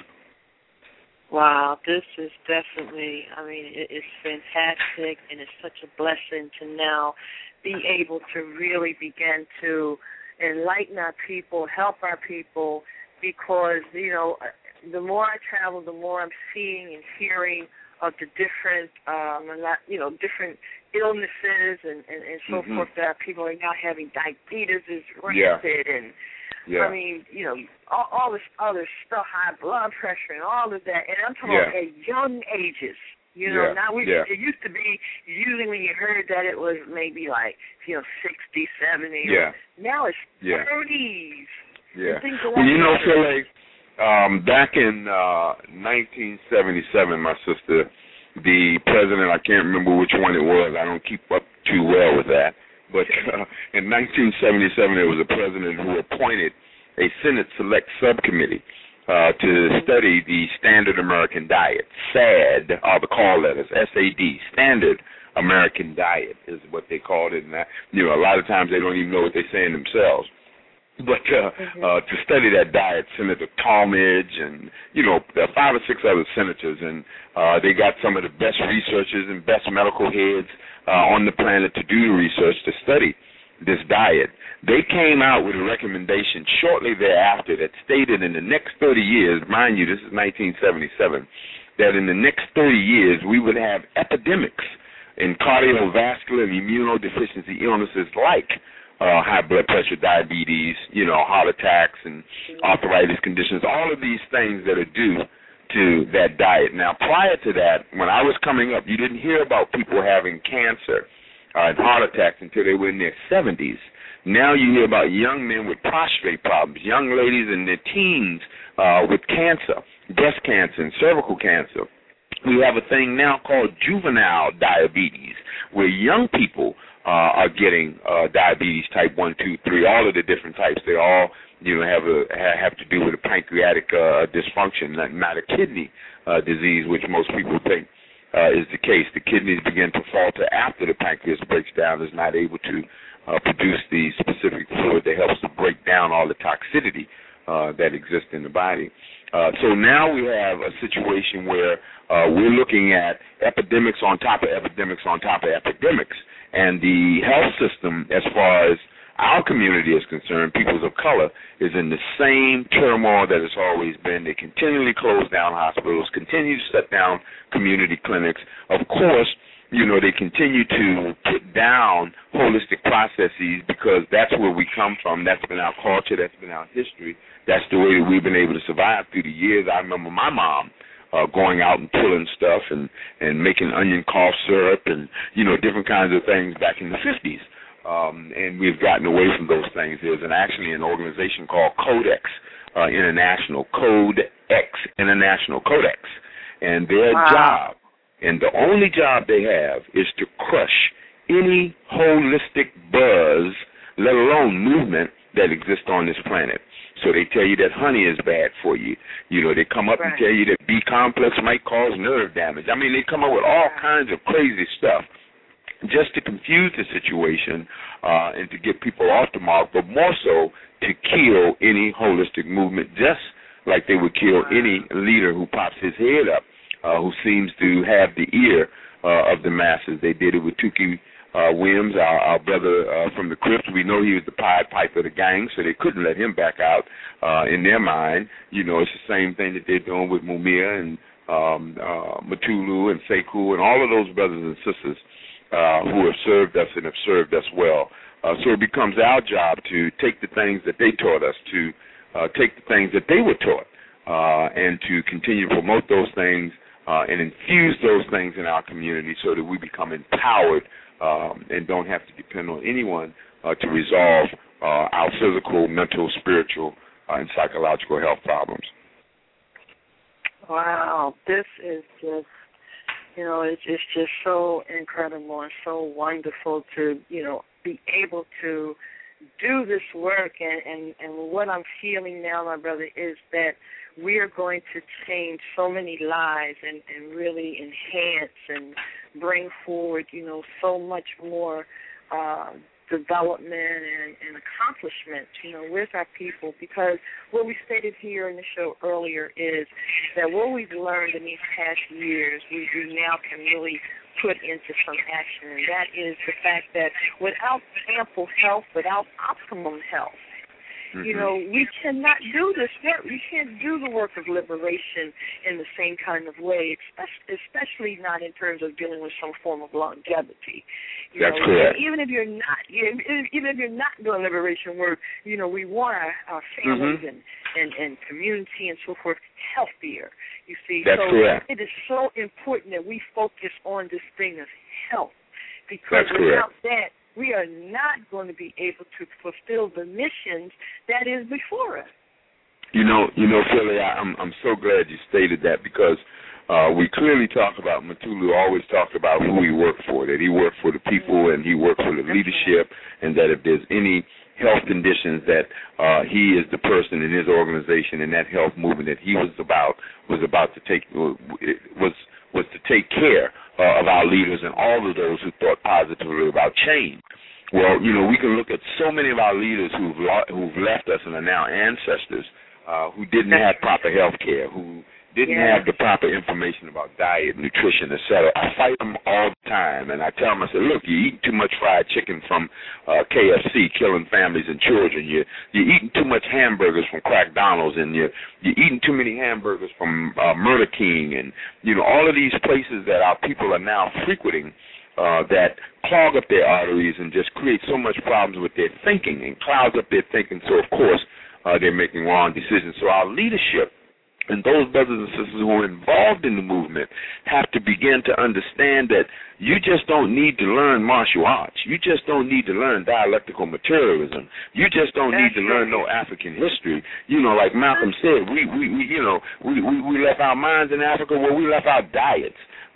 Wow, this is definitely, it's fantastic, and it's such a blessing to now be able to really begin to enlighten our people, help our people, because, the more I travel, the more I'm seeing and hearing of the different, different illnesses and so forth that our people are now having. Diabetes is rampant, and I mean, all this other stuff, high blood pressure and all of that. And I'm talking about at young ages. Now it used to be usually when you heard that it was maybe like 60, 70. Yeah. Now it's 30s. Yeah. Well, Philly, back in 1977, my sister, the president, I can't remember which one it was. I don't keep up too well with that. But in 1977, there was a president who appointed a Senate Select Subcommittee to study the Standard American Diet. SAD are the call letters, SAD, Standard American Diet is what they called it. And a lot of times they don't even know what they're saying themselves. But to study that diet, Senator Talmadge and, 5 or 6 other senators, and they got some of the best researchers and best medical heads on the planet to do the research to study this diet. They came out with a recommendation shortly thereafter that stated in the next 30 years, mind you, this is 1977, that in the next 30 years we would have epidemics in cardiovascular and immunodeficiency illnesses like high blood pressure, diabetes, heart attacks and arthritis conditions, all of these things that are due to that diet. Now, prior to that, when I was coming up, you didn't hear about people having cancer and heart attacks until they were in their 70s. Now you hear about young men with prostate problems, young ladies in their teens with cancer, breast cancer and cervical cancer. We have a thing now called juvenile diabetes, where young people are getting diabetes type 1, 2, 3, all of the different types. They all, have to do with a pancreatic dysfunction, not a kidney disease, which most people think is the case. The kidneys begin to falter after the pancreas breaks down, is not able to produce the specific fluid that helps to break down all the toxicity that exists in the body. So now we have a situation where we're looking at epidemics on top of epidemics on top of epidemics. And the health system, as far as our community is concerned, peoples of color, is in the same turmoil that it's always been. They continually close down hospitals, continue to shut down community clinics. Of course, they continue to put down holistic processes because that's where we come from. That's been our culture. That's been our history. That's the way that we've been able to survive through the years. I remember my mom going out and pulling stuff and making onion cough syrup and, different kinds of things back in the 50s. And we've gotten away from those things. There's actually an organization called Codex International, Codex. And their job, and the only job they have, is to crush any holistic buzz, let alone movement, that exists on this planet. So they tell you that honey is bad for you. They come up and tell you that B-complex might cause nerve damage. I mean, they come up with all kinds of crazy stuff just to confuse the situation and to get people off the mark, but more so to kill any holistic movement, just like they would kill any leader who pops his head up, who seems to have the ear of the masses. They did it with Tookie Williams, our brother from the Crips. We know he was the Pied Piper of the gang, so they couldn't let him back out in their mind. It's the same thing that they're doing with Mumia and Matulu and Sekou and all of those brothers and sisters who have served us and have served us well. So it becomes our job to take the things that they taught us, to take the things that they were taught, and to continue to promote those things and infuse those things in our community so that we become empowered and don't have to depend on anyone to resolve our physical, mental, spiritual, and psychological health problems. Wow, this is just, it's just so incredible and so wonderful to, be able to do this work. And what I'm feeling now, my brother, is that we are going to change so many lives and really enhance and bring forward, so much more development and accomplishment, with our people. Because what we stated here in the show earlier is that what we've learned in these past years, we now can really put into some action, and that is the fact that without ample health, without optimum health, You know, we cannot do this work. We can't do the work of liberation in the same kind of way, especially not in terms of dealing with some form of longevity. That's correct. Even if you're not doing liberation work, you know, we want our families and community and so forth healthier. You see, that's correct. It is so important that we focus on this thing of health, because that's without correct. that, we are not going to be able to fulfill the missions that is before us. You know, Philly, I'm so glad you stated that, because we clearly talk about, Mutulu always talked about who he worked for, that he worked for the people and he worked for the leadership, and that if there's any health conditions that he is the person in his organization and that health movement that he was about to take was to take care of our leaders and all of those who thought positively about change. Well, you know, we can look at so many of our leaders who've left us and are now ancestors who didn't have proper health care, who didn't have the proper information about diet, nutrition, etc. I fight them all the time, and I tell them, I say, look, you're eating too much fried chicken from KFC, killing families and children. You're eating too much hamburgers from Crackdonald's, and you're eating too many hamburgers from Murder King, and, you know, all of these places that our people are now frequenting that clog up their arteries and just create so much problems with their thinking and clouds up their thinking. So, of course, they're making wrong decisions. So our leadership and those brothers and sisters who are involved in the movement have to begin to understand that you just don't need to learn martial arts. You just don't need to learn dialectical materialism. You just don't need to learn no African history. You know, like Malcolm said, we left our minds in Africa. Well, we left our diets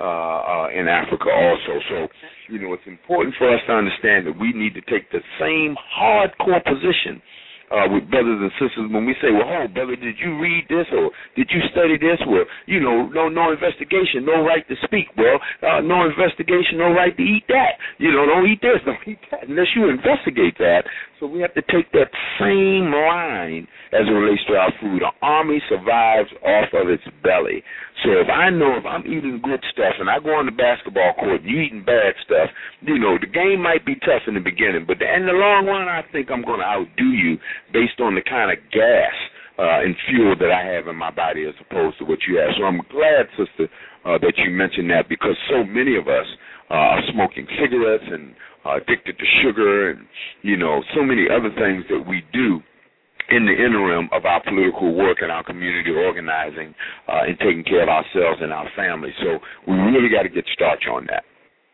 in Africa also. So, you know, it's important for us to understand that we need to take the same hardcore position with brothers and sisters when we say, well, oh, brother, did you read this or did you study this? Well, you know, no investigation, no right to speak. Well, no investigation, no right to eat that. You know, don't eat this, don't eat that unless you investigate that. So we have to take that same line as it relates to our food. An army survives off of its belly. So if I know if I'm eating good stuff and I go on the basketball court and you eating bad stuff, you know, the game might be tough in the beginning, but in the long run, I think I'm going to outdo you based on the kind of gas and fuel that I have in my body as opposed to what you have. So I'm glad, sister, that you mentioned that, because so many of us are smoking cigarettes and addicted to sugar and, you know, so many other things that we do in the interim of our political work and our community organizing and taking care of ourselves and our families. So we really got to get started on that.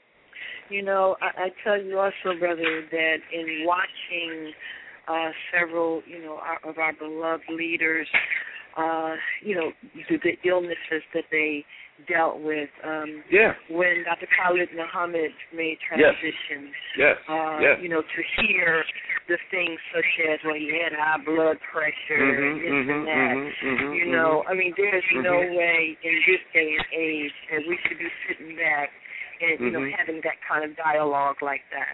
You know, I tell you also, brother, that in watching several, you know, of our beloved leaders, you know, the illnesses that they dealt with. When Dr. Khalid Muhammad made transitions, you know, to hear the things such as, well, he had high blood pressure and this and that. You know, I mean, there's no way in this day and age that we should be sitting back and, you know, having that kind of dialogue like that.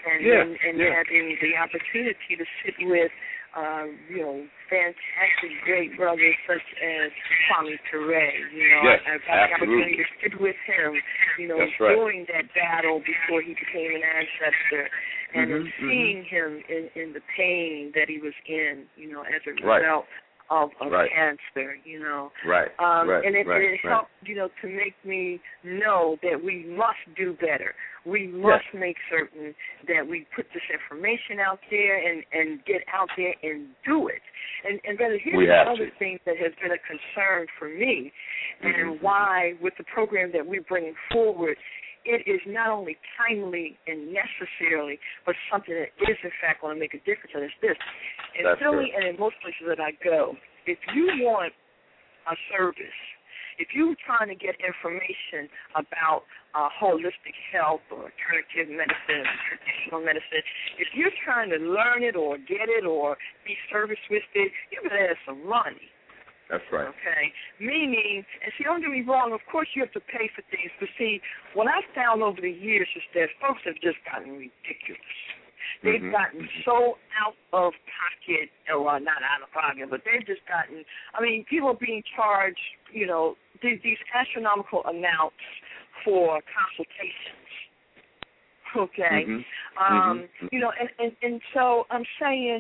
And having the opportunity to sit with, you know, fantastic, great brothers such as Kwame Ture. You know, I've got the opportunity to sit with him, you know, during that battle before he became an ancestor, and seeing him in the pain that he was in, you know, as a result of cancer, you know. And it helped, you know, to make me know that we must do better. We must make certain that we put this information out there and get out there and do it. And brother, here's another thing that has been a concern for me, and why with the program that we're bringing forward, it is not only timely and necessarily, but something that is, in fact, going to make a difference. And it's this. In Philly and in most places that I go, if you want a service, if you're trying to get information about holistic health or alternative medicine, traditional medicine, if you're trying to learn it or get it or be serviced with it, you better have some money. That's right. Okay. Meaning, and see, don't get me wrong, of course you have to pay for things, but see, what I've found over the years is that folks have just gotten ridiculous. They've gotten so out of pocket, or not out of pocket, but they've just gotten, I mean, people are being charged, you know, these astronomical amounts for consultations. Okay. You know, and so I'm saying,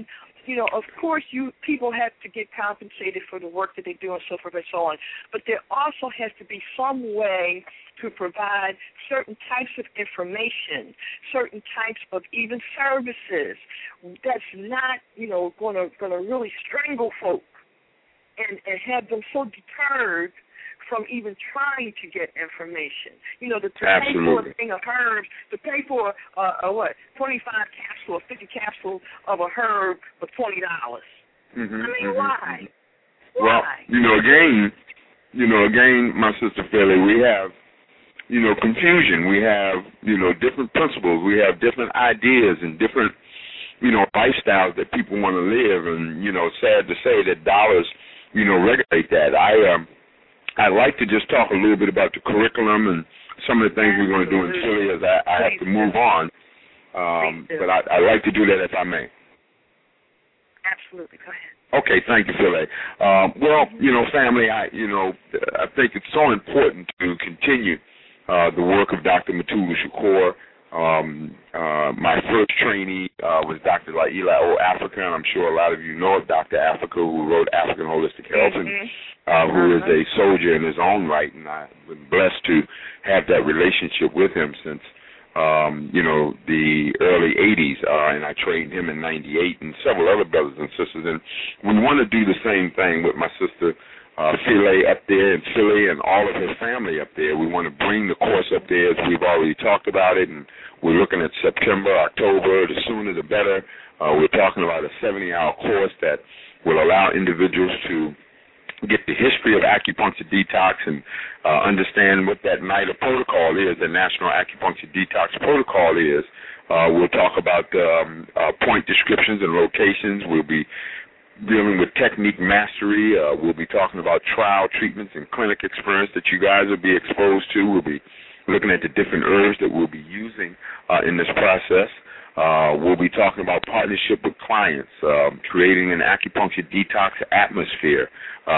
of course, people have to get compensated for the work that they do and so forth and so on. But there also has to be some way to provide certain types of information, certain types of even services that's not, going to really strangle folk and have them so deterred from even trying to get information. To pay for a thing of herbs, to pay for 25 capsules or 50 capsules of a herb for $20. Why? Well, again, my sister Philly, we have, confusion. We have, different principles. We have different ideas and different, lifestyles that people want to live. And, sad to say that dollars, regulate that. I'd like to just talk a little bit about the curriculum and some of the things we're going to do in Philly as I have to move on. But I'd like to do that if I may. Absolutely. Go ahead. Okay, thank you, Philly. Family, I think it's so important to continue the work of Dr. Mutulu Shakur. My first trainee was Dr. Laila O. Africa, and I'm sure a lot of you know of Dr. Africa, who wrote African Holistic Health, and who is a soldier in his own right, and I've been blessed to have that relationship with him since, the early 80s, and I trained him in 98 and several other brothers and sisters, and we want to do the same thing with my sister Philly up there in Philly and all of her family up there. We want to bring the course up there, as we've already talked about it, and we're looking at September, October, the sooner the better. We're talking about a 70-hour course that will allow individuals to get the history of acupuncture detox and understand what that NIDA protocol is, the National Acupuncture Detox Protocol is. We'll talk about point descriptions and locations. We'll be dealing with technique mastery. We'll be talking about trial treatments and clinic experience that you guys will be exposed to. We'll be looking at the different herbs that we'll be using in this process. We'll be talking about partnership with clients, creating an acupuncture detox atmosphere,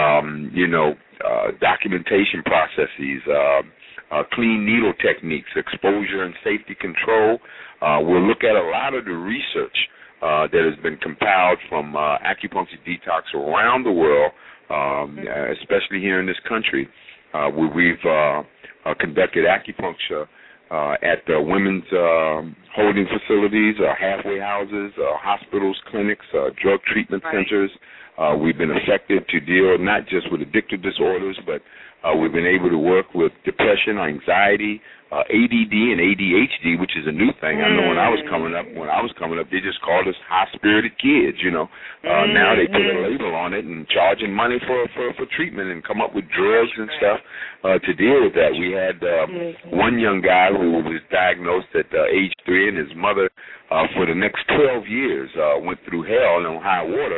documentation processes, clean needle techniques, exposure and safety control. We'll look at a lot of the research that has been compiled from acupuncture detox around the world, especially here in this country, where we've conducted acupuncture at women's holding facilities, halfway houses, hospitals, clinics, drug treatment centers. We've been effective to deal not just with addictive disorders, but we've been able to work with depression, anxiety, ADD and ADHD, which is a new thing. I know when I was coming up, they just called us high-spirited kids, Now they put a label on it and charging money for treatment and come up with drugs and stuff to deal with that. We had one young guy who was diagnosed at age 3, and his mother for the next 12 years went through hell and on high water,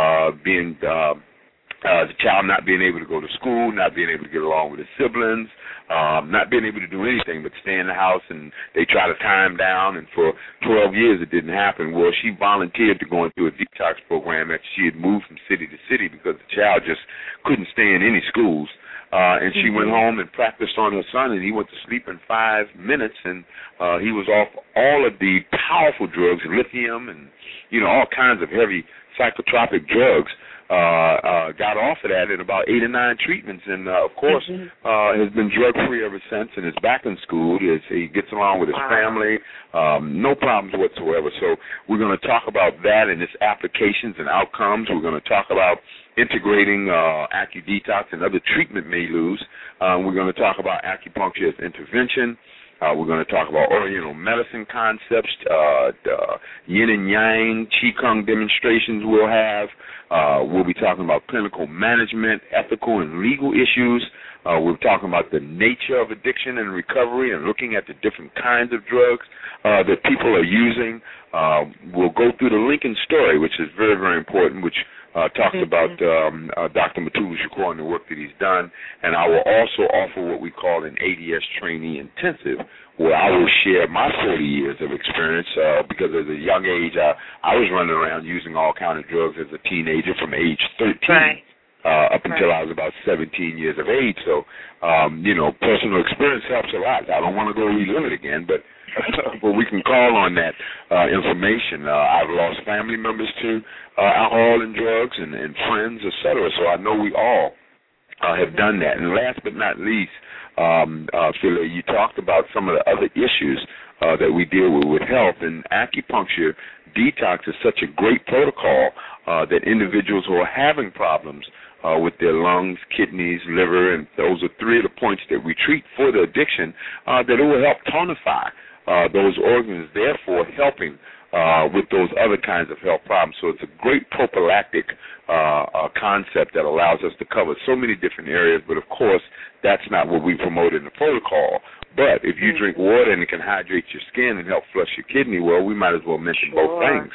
the child not being able to go to school, not being able to get along with his siblings, not being able to do anything but stay in the house, and they try to tie him down, and for 12 years it didn't happen. Well, she volunteered to go into a detox program after she had moved from city to city because the child just couldn't stay in any schools. And she went home and practiced on her son, and he went to sleep in 5 minutes, and he was off all of the powerful drugs, lithium and, all kinds of heavy psychotropic drugs. Got off of that in about 8 or 9 treatments, and of course has been drug-free ever since, and is back in school. He gets along with his family, no problems whatsoever. So we're going to talk about that and its applications and outcomes. We're going to talk about integrating AcuDetox and other treatment menus. We're going to talk about acupuncture as intervention. We're going to talk about Oriental medicine concepts, yin and yang, qigong demonstrations we'll have. We'll be talking about clinical management, ethical and legal issues. We're talking about the nature of addiction and recovery and looking at the different kinds of drugs that people are using. We'll go through the Lincoln story, which is very, very important, which talks about Dr. Mutulu Shakur and the work that he's done. And I will also offer what we call an ADS trainee intensive, where I will share my 40 years of experience because at a young age, I was running around using all kinds of drugs as a teenager from age 13 up until I was about 17 years of age. So, personal experience helps a lot. I don't want to go relive it again, but but we can call on that information. I've lost family members to alcohol and drugs and friends, et cetera, so I know we all have done that. And last but not least, Philly, you talked about some of the other issues that we deal with health, and acupuncture detox is such a great protocol that individuals who are having problems with their lungs, kidneys, liver, and those are three of the points that we treat for the addiction, that it will help tonify those organs, therefore helping with those other kinds of health problems. So it's a great prophylactic concept that allows us to cover so many different areas, but of course that's not what we promote in the protocol. But if you drink water and it can hydrate your skin and help flush your kidney, well, we might as well mention both things.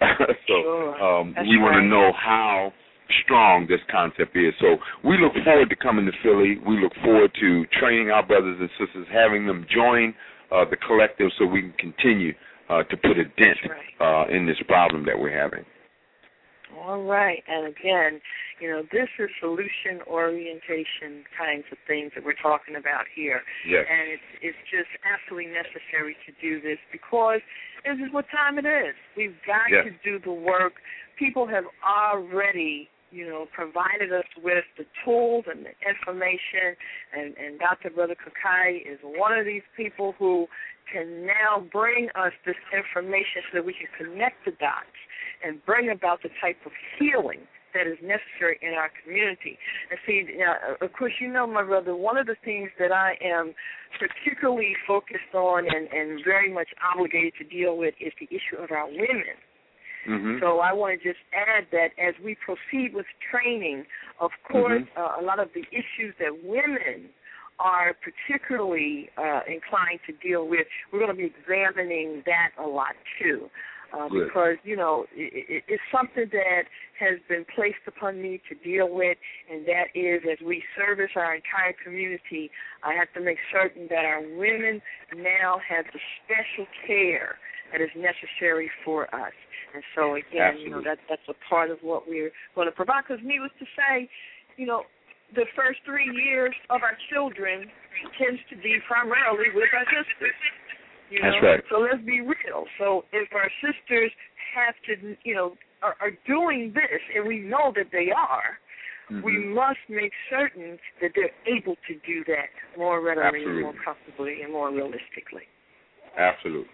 So we want to know how strong this concept is. So we look forward to coming to Philly. We look forward to training our brothers and sisters, having them join the collective so we can continue to put a dent in this problem that we're having. All right. And again, this is solution orientation kinds of things that we're talking about here. Yes. And it's just absolutely necessary to do this because this is what time it is. We've got to do the work. People have already provided us with the tools and the information, and Dr. Brother Kakai is one of these people who can now bring us this information so that we can connect the dots and bring about the type of healing that is necessary in our community. And see, of course, my brother, one of the things that I am particularly focused on and very much obligated to deal with is the issue of our women. Mm-hmm. So I want to just add that as we proceed with training, of course, a lot of the issues that women are particularly inclined to deal with, we're going to be examining that a lot too. Because, it's something that has been placed upon me to deal with, and that is as we service our entire community, I have to make certain that our women now have the special care that is necessary for us. And so, again, that's a part of what we're going to provide. Because needless to say, the first 3 years of our children tends to be primarily with our sisters. That's right. So let's be real. So if our sisters have to, are doing this, and we know that they are, we must make certain that they're able to do that more readily, and more comfortably, and more realistically. Absolutely.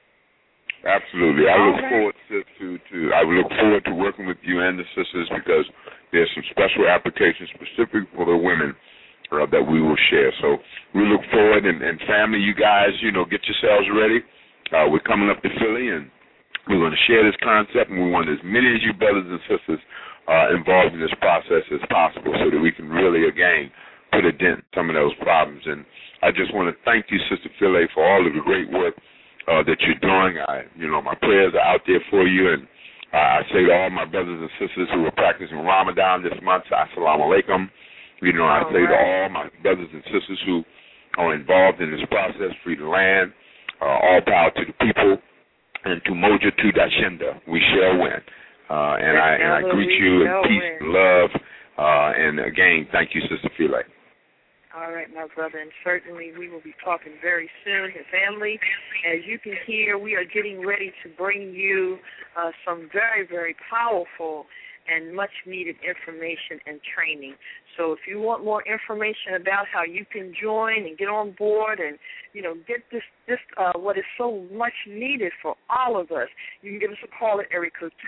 I look forward to working with you and the sisters because there's some special applications specific for the women that we will share. So we look forward, and family, you guys, get yourselves ready. We're coming up to Philly, and we're going to share this concept, and we want as many of you brothers and sisters involved in this process as possible so that we can really, again, put a dent in some of those problems. And I just want to thank you, Sister Philly, for all of the great work that you're doing. My prayers are out there for you, and I say to all my brothers and sisters who are practicing Ramadan this month, Assalamu alaikum. I say to all my brothers and sisters who are involved in this process, free the land, all power to the people, and to Moja to Dashinda, we shall win. And I greet you in peace and love. And again, thank you, Sister Philae. All right, my brother, and certainly we will be talking very soon. And family, as you can hear, we are getting ready to bring you some very, very powerful and much-needed information and training. So if you want more information about how you can join and get on board and, get this what is so much needed for all of us, you can give us a call at area code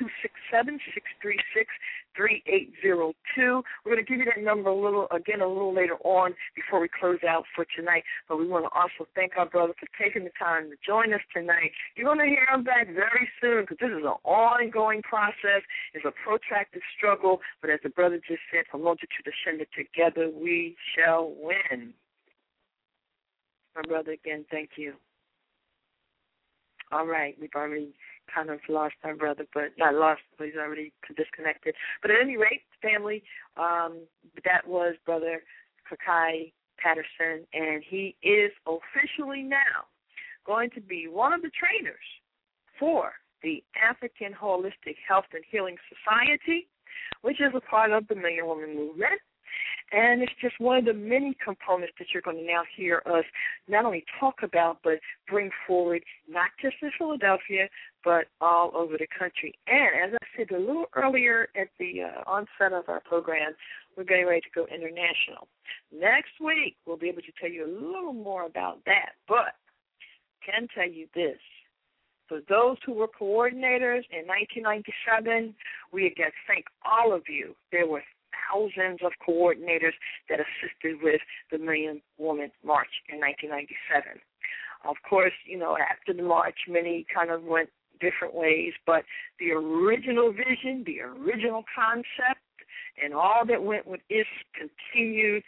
267-636-3802. We're going to give you that number a little later on before we close out for tonight. But we want to also thank our brother for taking the time to join us tonight. You're going to hear him back very soon because this is an ongoing process. It's a protracted struggle. But as the brother just said, from Moja to Dashinda, together we shall win. My brother, again, thank you. All right, we've already kind of lost our brother, but not lost, but he's already disconnected. But at any rate, family, that was Brother Kakai Patterson, and he is officially now going to be one of the trainers for the African Holistic Health and Healing Society, which is a part of the Million Woman Movement. And it's just one of the many components that you're going to now hear us not only talk about, but bring forward, not just in Philadelphia, but all over the country. And as I said a little earlier at the onset of our program, we're getting ready to go international. Next week, we'll be able to tell you a little more about that. But I can tell you this. For those who were coordinators in 1997, we again thank all of you. There were thousands of coordinators that assisted with the Million Woman March in 1997. Of course, after the march, many kind of went different ways, but the original vision, the original concept, and all that went with it continued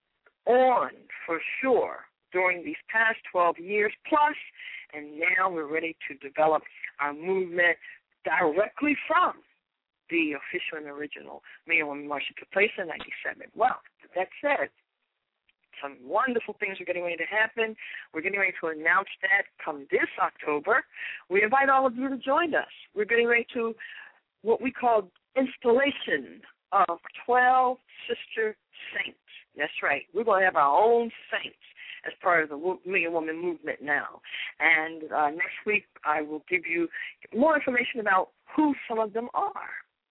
on for sure during these past 12 years plus, and now we're ready to develop our movement directly from the official and original Million Woman March that took place in 97. Well, that said, some wonderful things are getting ready to happen. We're getting ready to announce that come this October. We invite all of you to join us. We're getting ready to what we call installation of 12 sister saints. That's right. We're going to have our own saints as part of the Million Woman movement now. And next week I will give you more information about who some of them are.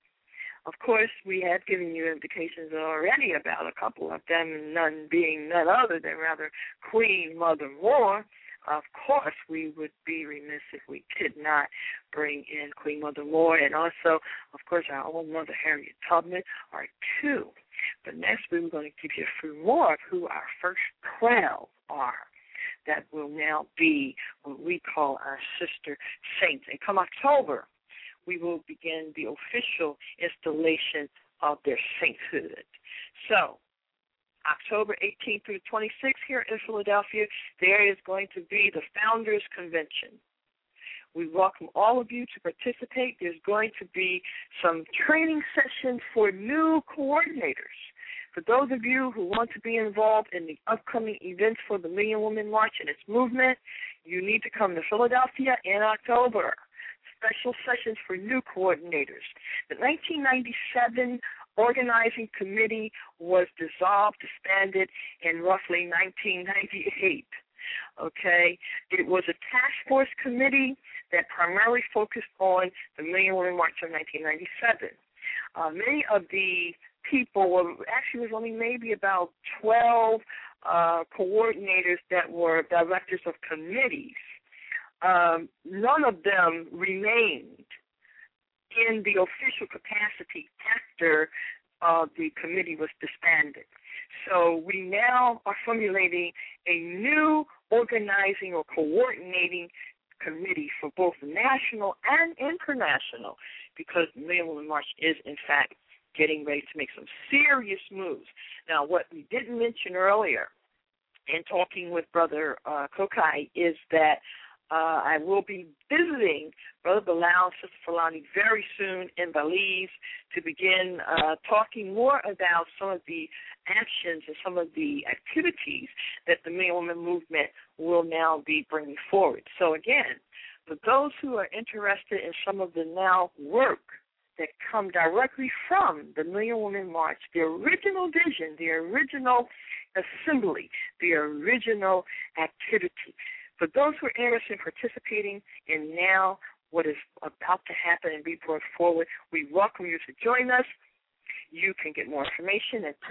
Of course, we have given you indications already about a couple of them, none being none other than rather Queen Mother Moore. Of course, we would be remiss if we did not bring in Queen Mother Moore, and also, of course, our own Mother Harriet Tubman are two. But next week we're going to give you a few more of who our first 12 are. That will now be what we call our sister saints. And come October, we will begin the official installation of their sainthood. So, October 18th through 26th here in Philadelphia, there is going to be the Founders Convention. We welcome all of you to participate. There's going to be some training sessions for new coordinators. For those of you who want to be involved in the upcoming events for the Million Woman March and its movement, you need to come to Philadelphia in October. Special sessions for new coordinators. The 1997 organizing committee was dissolved, disbanded in roughly 1998. Okay? It was a task force committee that primarily focused on the Million Woman March of 1997. Many of the people were, actually was only maybe about 12 coordinators that were directors of committees. None of them remained in the official capacity after the committee was disbanded. So we now are formulating a new organizing or coordinating committee for both national and international, because the Million Woman March is, in fact, getting ready to make some serious moves. Now, what we didn't mention earlier in talking with Brother Kokai is that I will be visiting Brother Bilal and Sister Fulani very soon in Belize to begin talking more about some of the actions and some of the activities that the Million Woman movement will now be bringing forward. So again, for those who are interested in some of the now work that come directly from the Million Woman March, the original vision, the original assembly, the original activity, for those who are interested in participating in now what is about to happen and be brought forward, we welcome you to join us. You can get more information at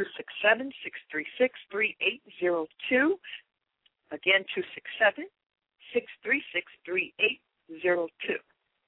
267-636-3802. Again, 267-636-3802.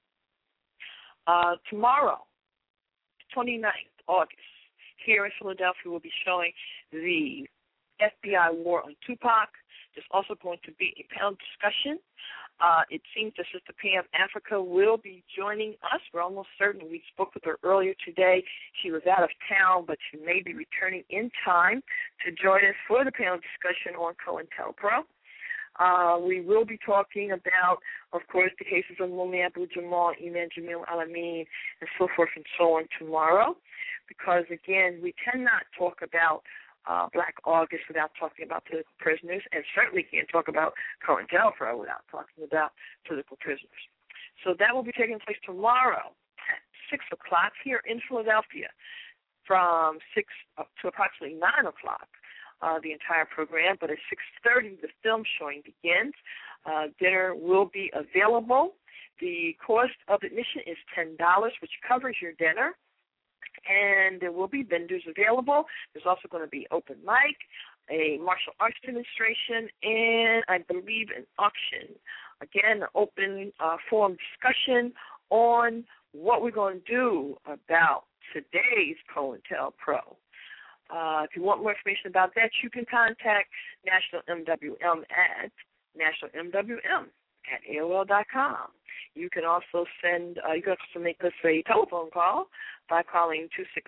Tomorrow, 29th August, here in Philadelphia, we'll be showing the FBI War on Tupac. There's also going to be a panel discussion. It seems that Sister Pam Africa will be joining us. We're almost certain. We spoke with her earlier today. She was out of town, but she may be returning in time to join us for the panel discussion on COINTELPRO. We will be talking about, of course, the cases of Mumia Abu-Jamal, Iman Jamil Alameen, and so forth and so on tomorrow, because, again, we cannot talk about Black August without talking about political prisoners, and certainly can't talk about COINTELPRO without talking about political prisoners. So that will be taking place tomorrow at 6 o'clock here in Philadelphia. from 6 up to approximately 9 o'clock, the entire program. But at 6:30, the film showing begins. Dinner will be available. The cost of admission is $10, which covers your dinner. And there will be vendors available. There's also going to be open mic, a martial arts demonstration, and I believe an auction. Again, an open forum discussion on what we're going to do about today's COINTELPRO. If you want more information about that, you can contact National MWM at nationalmwm@AOL.com. You can also make us a telephone call by calling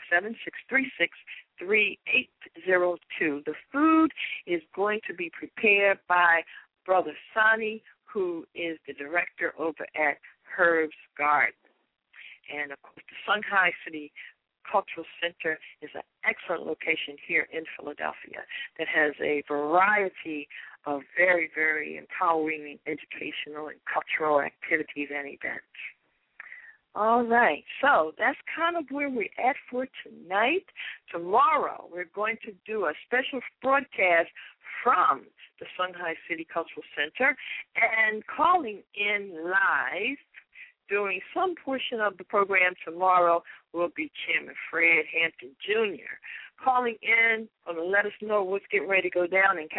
267-636-3802. The food is going to be prepared by Brother Sonny, who is the director over at Herb's Garden. And, of course, the Shanghai City Cultural Center is an excellent location here in Philadelphia that has a variety of very, very empowering educational and cultural activities and events. All right, so that's kind of where we're at for tonight. Tomorrow we're going to do a special broadcast from the Shanghai City Cultural Center, and calling in live during some portion of the program tomorrow will be Chairman Fred Hampton Jr. calling in to let us know what's getting ready to go down in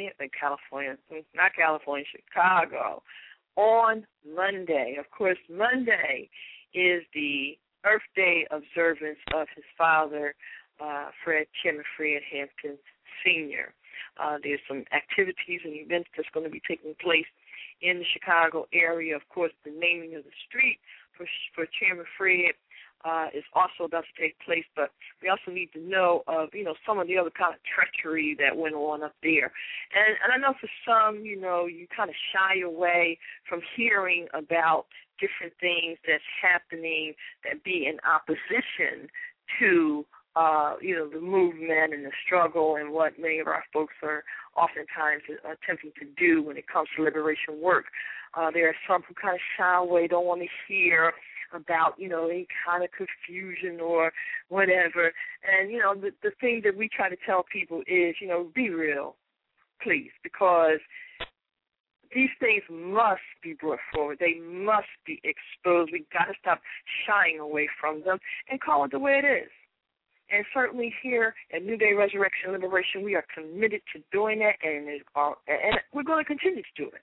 Chicago on Monday. Of course, Monday is the Earth Day observance of his father, Chairman Fred Hampton Sr. There's some activities and events that's going to be taking place in the Chicago area. Of course, the naming of the street for Chairman Fred is also about to take place, but we also need to know of, some of the other kind of treachery that went on up there. And I know for some, you kind of shy away from hearing about different things that's happening that be in opposition to the movement and the struggle and what many of our folks are oftentimes attempting to do when it comes to liberation work. There are some who kind of shy away, don't want to hear about, any kind of confusion or whatever. And, the thing that we try to tell people is, be real, please, because these things must be brought forward. They must be exposed. We've got to stop shying away from them and call it the way it is. And certainly here at New Day Resurrection and Liberation, we are committed to doing that, and we're going to continue to do it.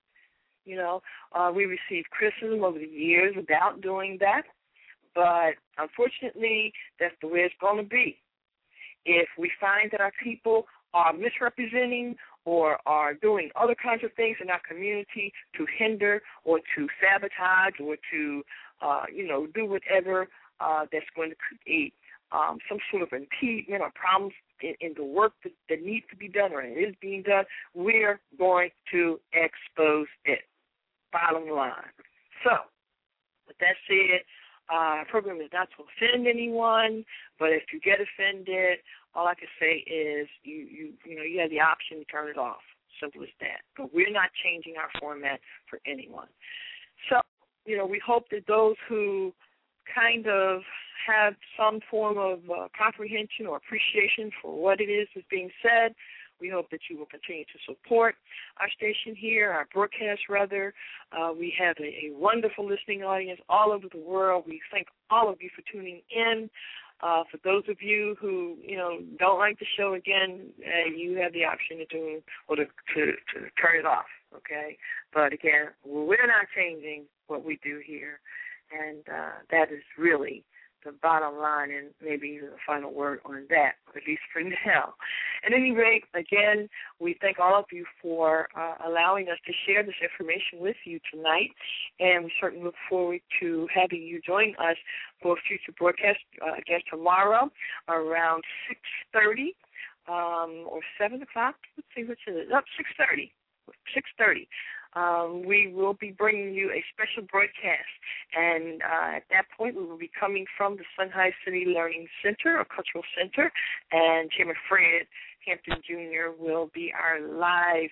We received criticism over the years about doing that, but unfortunately, that's the way it's going to be. If we find that our people are misrepresenting or are doing other kinds of things in our community to hinder or to sabotage or to, do whatever that's going to create some sort of impediment or problems in the work that needs to be done or is being done, we're going to expose it. Bottom line. So, with that said, our program is not to offend anyone, but if you get offended, all I can say is you have the option to turn it off. Simple as that. But we're not changing our format for anyone. So, we hope that those who kind of have some form of comprehension or appreciation for what it is that's being said, we hope that you will continue to support our station here, our broadcast rather. We have a wonderful listening audience all over the world. We thank all of you for tuning in. For those of you who, don't like the show, again, you have the option to do or to turn it off, okay? But again, we're not changing what we do here, and that is really the bottom line and maybe even the final word on that, at least for now. At any rate, again, we thank all of you for allowing us to share this information with you tonight, and we certainly look forward to having you join us for a future broadcast again tomorrow around 6:30 or 7 o'clock. Let's see, which is it? 6:30. 6:30. We will be bringing you a special broadcast, and at that point we will be coming from the Shanghai City Learning Center, or Cultural Center, and Chairman Fred Hampton Jr. will be our live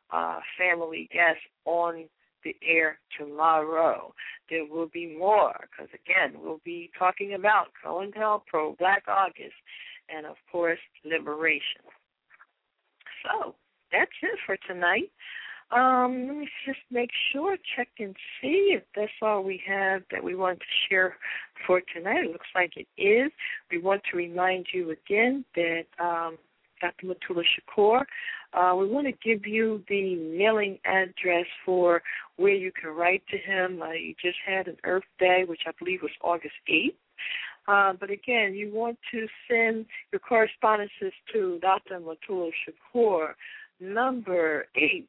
family guest on the air tomorrow. There will be more, because, again, we'll be talking about COINTELPRO, Black August, and, of course, liberation. So that's it for tonight. Let me just make sure, check and see if that's all we have that we want to share for tonight. It looks like it is. We want to remind you again that Dr. Mutulu Shakur, we want to give you the mailing address for where you can write to him. You just had an Earth Day, which I believe was August 8th. But again, you want to send your correspondences to Dr. Mutulu Shakur, number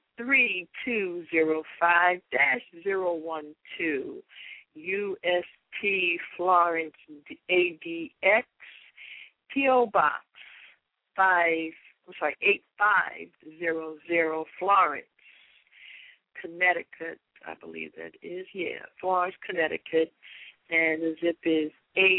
83205-012, UST Florence, ADX, P.O. Box 8500 Florence, Connecticut, I believe that is, Florence, Connecticut, and the zip is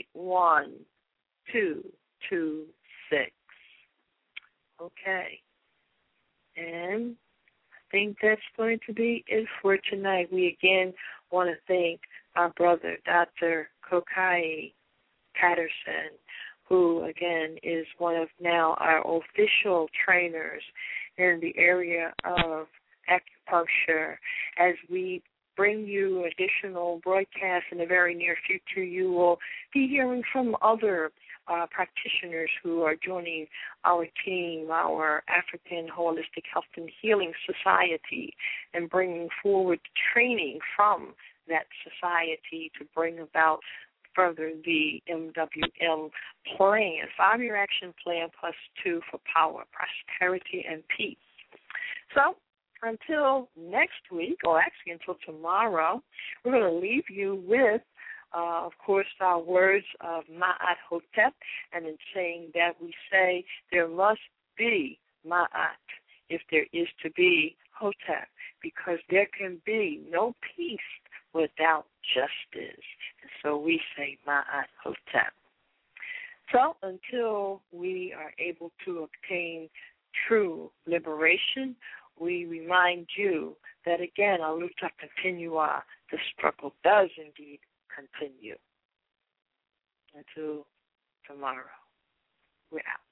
81226. Okay. And I think that's going to be it for tonight. We again want to thank our brother, Dr. Kokai Patterson, who, again, is one of now our official trainers in the area of acupuncture. As we bring you additional broadcasts in the very near future, you will be hearing from other practitioners who are joining our team, our African Holistic Health and Healing Society, and bringing forward training from that society to bring about further the MWM plan, 5-year action plan +2 for power, prosperity, and peace. So until next week, or actually until tomorrow, we're going to leave you with, of course, our words of Ma'at Hotep, and in saying that we say there must be Ma'at if there is to be Hotep, because there can be no peace without justice. And so we say Ma'at Hotep. So until we are able to obtain true liberation, we remind you that, again, our luta continua, the struggle does indeed continue. Until tomorrow, we're out.